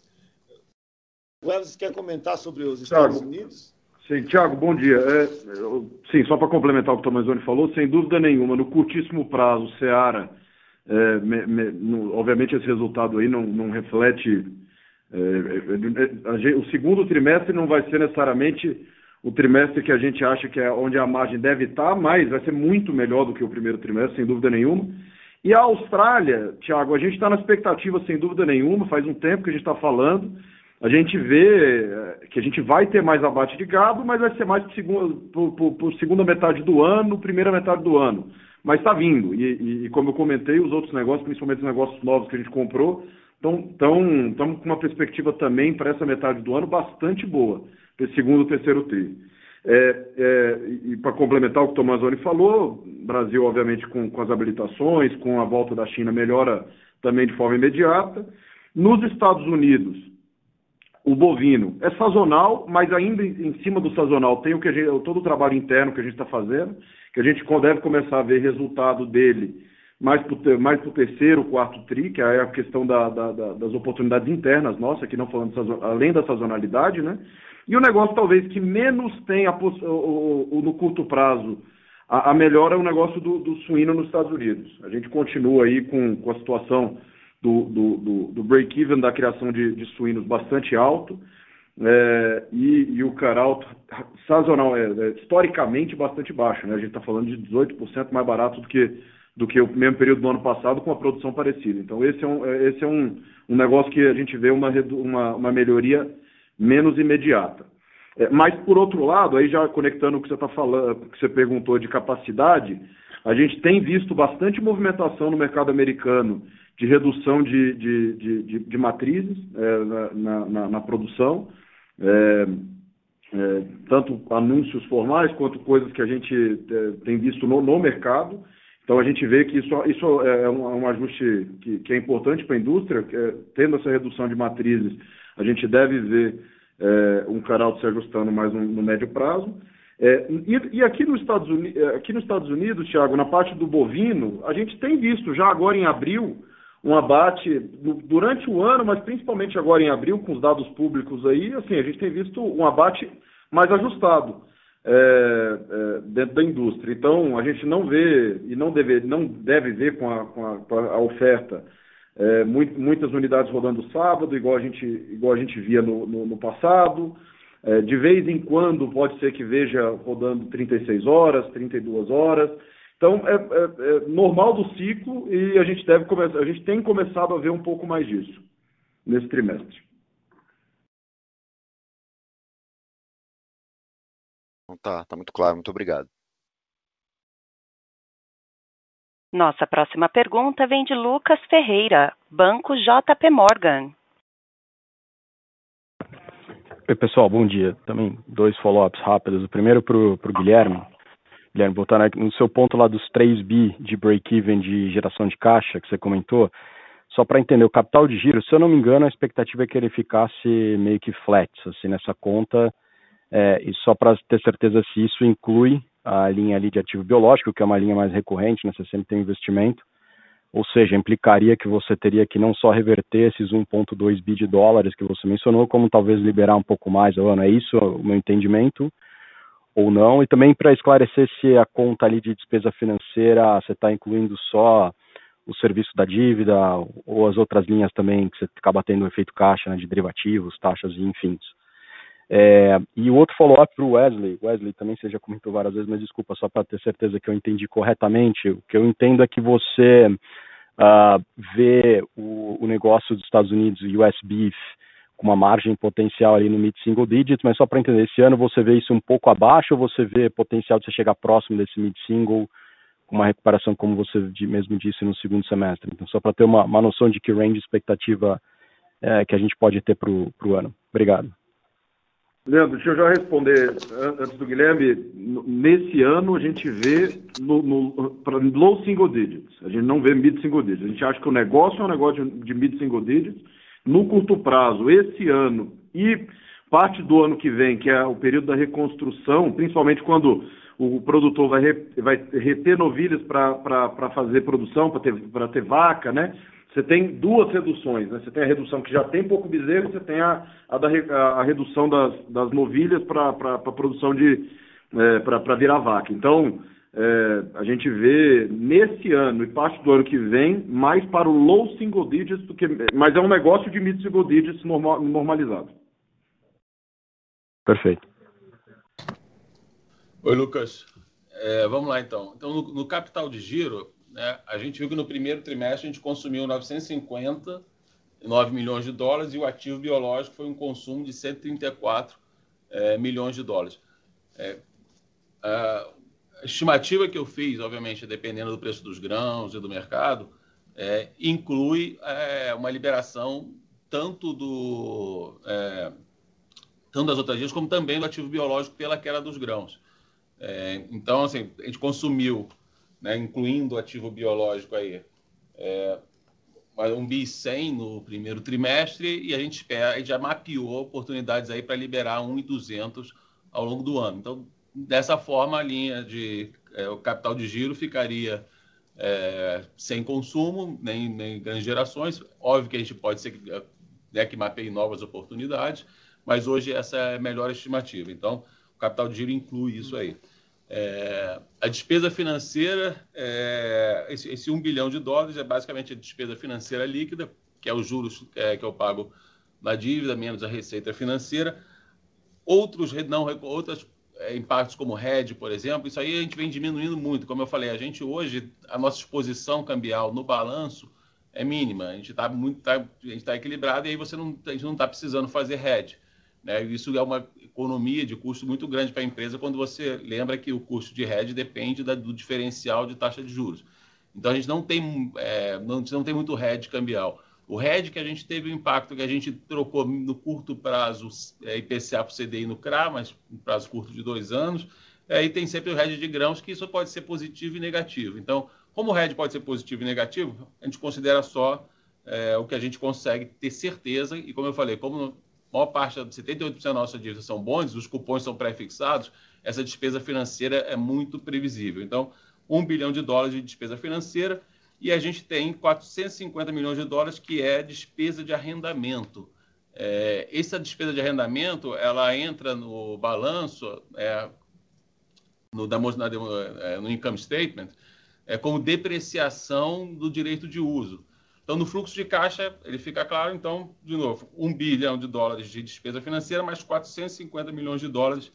O Elvis quer comentar sobre os Estados Thiago, Unidos? Sim, Tiago, bom dia. É, eu, sim, só para complementar o que o Tomazoni falou, sem dúvida nenhuma, no curtíssimo prazo, Seara, é, me, me, no, obviamente esse resultado aí não, não reflete... É, é, o segundo trimestre não vai ser necessariamente o trimestre que a gente acha que é onde a margem deve estar, mas vai ser muito melhor do que o primeiro trimestre, sem dúvida nenhuma. E a Austrália, Tiago, a gente está na expectativa, sem dúvida nenhuma, faz um tempo que a gente está falando, a gente vê que a gente vai ter mais abate de gado, mas vai ser mais por segunda, por, por, por segunda metade do ano, primeira metade do ano. Mas está vindo. E, e, e, como eu comentei, os outros negócios, principalmente os negócios novos que a gente comprou, estamos com uma perspectiva também para essa metade do ano bastante boa, para esse segundo e terceiro tri. É, é, e para complementar o que o Tomazoni falou, Brasil, obviamente, com, com as habilitações, com a volta da China, melhora também de forma imediata. Nos Estados Unidos, o bovino é sazonal, mas ainda em cima do sazonal tem o que a gente, todo o trabalho interno que a gente está fazendo, que a gente deve começar a ver resultado dele mais para mais o terceiro, quarto tri, que é a questão da, da, da, das oportunidades internas nossas, aqui não falando de, além da sazonalidade, né? E o negócio talvez que menos tem a, o, o, no curto prazo a, a melhora é o negócio do, do suíno nos Estados Unidos. A gente continua aí com, com a situação do, do, do, do break-even da criação de, de suínos bastante alto, é, e, e o caralto sazonal é, é historicamente bastante baixo, né? A gente está falando de dezoito por cento mais barato do que, do que o mesmo período do ano passado com a produção parecida. Então esse é um, esse é um, um negócio que a gente vê uma, uma, uma melhoria menos imediata. É, mas, por outro lado, aí já conectando o que você está falando, que você perguntou de capacidade, a gente tem visto bastante movimentação no mercado americano de redução de, de, de, de, de matrizes é, na, na, na produção, é, é, tanto anúncios formais quanto coisas que a gente é, tem visto no, no mercado. Então a gente vê que isso, isso é um, um ajuste que, que é importante para a indústria, que é, tendo essa redução de matrizes, a gente deve ver é, um caralto se ajustando mais no, no médio prazo. É, e, e aqui, nos Estados Unidos, aqui nos Estados Unidos, Thiago, na parte do bovino, a gente tem visto já agora em abril um abate durante o ano, mas principalmente agora em abril, com os dados públicos aí, assim, a gente tem visto um abate mais ajustado é, é, dentro da indústria. Então, a gente não vê e não deve, não deve ver com a, com a, com a oferta É, muito, muitas unidades rodando sábado, igual a gente, igual a gente via no, no, no passado. É, de vez em quando pode ser que veja rodando trinta e seis horas, trinta e duas horas. Então é, é, é normal do ciclo e a gente deve começar, a gente tem começado a ver um pouco mais disso nesse trimestre. Tá, tá muito claro, muito obrigado. Nossa próxima pergunta vem de Lucas Ferreira, Banco J P Morgan. Oi, pessoal, bom dia. Também dois follow-ups rápidos. O primeiro para o Guilherme. Guilherme, voltando no seu ponto lá dos três bi de break-even de geração de caixa que você comentou, só para entender, o capital de giro, se eu não me engano, a expectativa é que ele ficasse meio que flat, assim, nessa conta, é, e só para ter certeza se isso inclui a linha ali de ativo biológico, que é uma linha mais recorrente, né? Você sempre tem investimento, ou seja, implicaria que você teria que não só reverter esses um vírgula dois bi de dólares que você mencionou, como talvez liberar um pouco mais ao ano. É isso o meu entendimento ou não? E também para esclarecer se a conta ali de despesa financeira, você está incluindo só o serviço da dívida ou as outras linhas também que você acaba tendo um efeito caixa, né, de derivativos, taxas e enfim. É, e o outro follow-up para o Wesley, Wesley também você já comentou várias vezes, mas desculpa, só para ter certeza que eu entendi corretamente, o que eu entendo é que você uh, vê o, o negócio dos Estados Unidos, U S Beef, com uma margem potencial ali no mid-single digit, mas só para entender, esse ano você vê isso um pouco abaixo ou você vê potencial de você chegar próximo desse mid-single, com uma recuperação, como você mesmo disse, no segundo semestre? Então, só para ter uma, uma noção de que range de expectativa é, que a gente pode ter para o ano. Obrigado. Leandro, deixa eu já responder antes do Guilherme. Nesse ano a gente vê no, no, pra low single digits, a gente não vê mid single digits. A gente acha que o negócio é um negócio de, de mid single digits. No curto prazo, esse ano e parte do ano que vem, que é o período da reconstrução, principalmente quando o produtor vai, re, vai reter novilhas para fazer produção, para ter, para ter vaca, né? Você tem duas reduções, né? Você tem a redução que já tem pouco bezerro, você tem a, a, da, a, a redução das, das novilhas para a produção de é, para virar vaca. Então, é, a gente vê nesse ano e parte do ano que vem mais para o low single digits do que, mas é um negócio de mid single digits normal, normalizado. Perfeito. Oi, Lucas. É, vamos lá, então. Então, no, no capital de giro, né, a gente viu que no primeiro trimestre a gente consumiu novecentos e cinquenta nove milhões de dólares, e o ativo biológico foi um consumo de cento e trinta e quatro é, milhões de dólares. É, a estimativa que eu fiz, obviamente, dependendo do preço dos grãos e do mercado, é, inclui é, uma liberação tanto, do, é, tanto das outras dias como também do ativo biológico pela queda dos grãos. É, então, assim, a gente consumiu, né, incluindo o ativo biológico aí, é, um bi cem no primeiro trimestre, e a gente espera, a gente já mapeou oportunidades aí para liberar um e duzentos ao longo do ano. Então, dessa forma, a linha de é, o capital de giro ficaria é, sem consumo, nem, nem grandes gerações. Óbvio que a gente pode ser que, né, que mapeie novas oportunidades, mas hoje essa é a melhor estimativa. Então, o capital de giro inclui isso aí. É, a despesa financeira, é, esse, esse um bilhão de dólares é basicamente a despesa financeira líquida, que é os juros é, que eu pago na dívida, menos a receita financeira. Outros, não, outros é, impactos como hedge, por exemplo, isso aí a gente vem diminuindo muito. Como eu falei, a gente hoje, a nossa exposição cambial no balanço é mínima. A gente está muito, tá, a gente tá equilibrado, e aí você não, a gente não está precisando fazer hedge. Né? Isso é uma economia de custo muito grande para a empresa, quando você lembra que o custo de hedge depende da, do diferencial de taxa de juros. Então, a gente não tem, é, não, não tem muito hedge cambial. O hedge que a gente teve o impacto que a gente trocou no curto prazo é, I P C A para o C D I no C R A, mas no prazo curto de dois anos, aí é, tem sempre o hedge de grãos, que isso pode ser positivo e negativo. Então, como o hedge pode ser positivo e negativo, a gente considera só é, o que a gente consegue ter certeza, e como eu falei, como a maior parte, setenta e oito por cento da nossa dívida são bonds, os cupons são pré-fixados, essa despesa financeira é muito previsível. Então, um bilhão de dólares de despesa financeira, e a gente tem quatrocentos e cinquenta milhões de dólares que é despesa de arrendamento. É, essa despesa de arrendamento, ela entra no balanço, é, no, da, no income statement, é, como depreciação do direito de uso. Então, no fluxo de caixa, ele fica claro, então, de novo, um bilhão de dólares de despesa financeira, mais quatrocentos e cinquenta milhões de dólares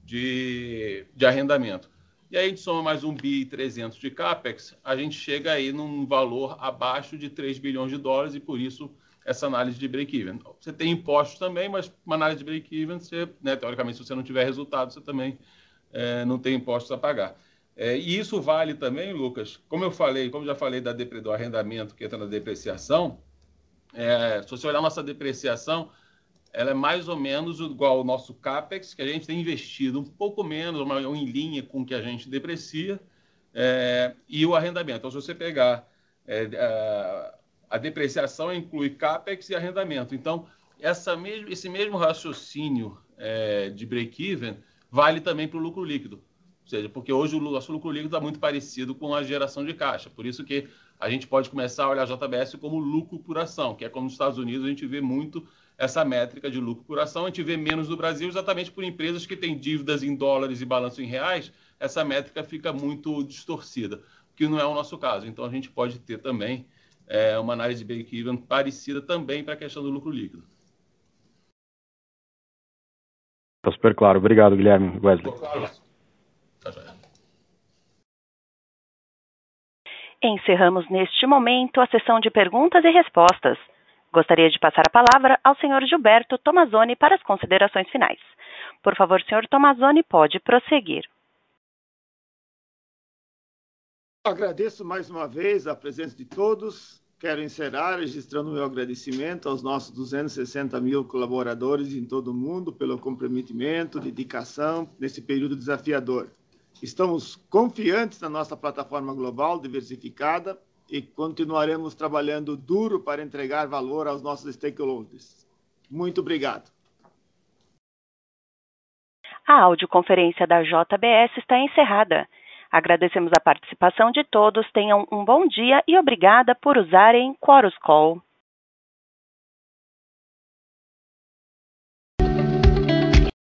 de, de arrendamento. E aí a gente soma mais um bi e trezentos de capex, a gente chega aí num valor abaixo de três bilhões de dólares, e por isso essa análise de break-even. Você tem impostos também, mas uma análise de break-even, você, né, teoricamente, se você não tiver resultado, você também é, não tem impostos a pagar. É, e isso vale também, Lucas, como eu falei, como já falei da depre, do arrendamento que entra na depreciação, é, se você olhar nossa depreciação, ela é mais ou menos igual ao nosso CAPEX, que a gente tem investido um pouco menos, uma, em linha com o que a gente deprecia, é, e o arrendamento. Então, se você pegar é, a, a depreciação inclui CAPEX e arrendamento. Então, essa mesmo, esse mesmo raciocínio é, de break-even vale também para o lucro líquido. Ou seja, porque hoje o nosso lucro líquido está muito parecido com a geração de caixa. Por isso que a gente pode começar a olhar a J B S como lucro por ação, que é como nos Estados Unidos a gente vê muito essa métrica de lucro por ação. A gente vê menos no Brasil, exatamente por empresas que têm dívidas em dólares e balanço em reais, essa métrica fica muito distorcida, que não é o nosso caso. Então, a gente pode ter também é, uma análise de break-even parecida também para a questão do lucro líquido. Está super claro. Obrigado, Guilherme. Wesley. Encerramos neste momento a sessão de perguntas e respostas. Gostaria de passar a palavra ao senhor Gilberto Tomazoni para as considerações finais. Por favor, senhor Tomazoni, pode prosseguir. Agradeço mais uma vez a presença de todos. Quero encerrar registrando meu agradecimento aos nossos duzentos e sessenta mil colaboradores em todo o mundo pelo comprometimento, dedicação nesse período desafiador. Estamos confiantes na nossa plataforma global diversificada e continuaremos trabalhando duro para entregar valor aos nossos stakeholders. Muito obrigado. A audioconferência da J B S está encerrada. Agradecemos a participação de todos, tenham um bom dia e obrigada por usarem Chorus Call.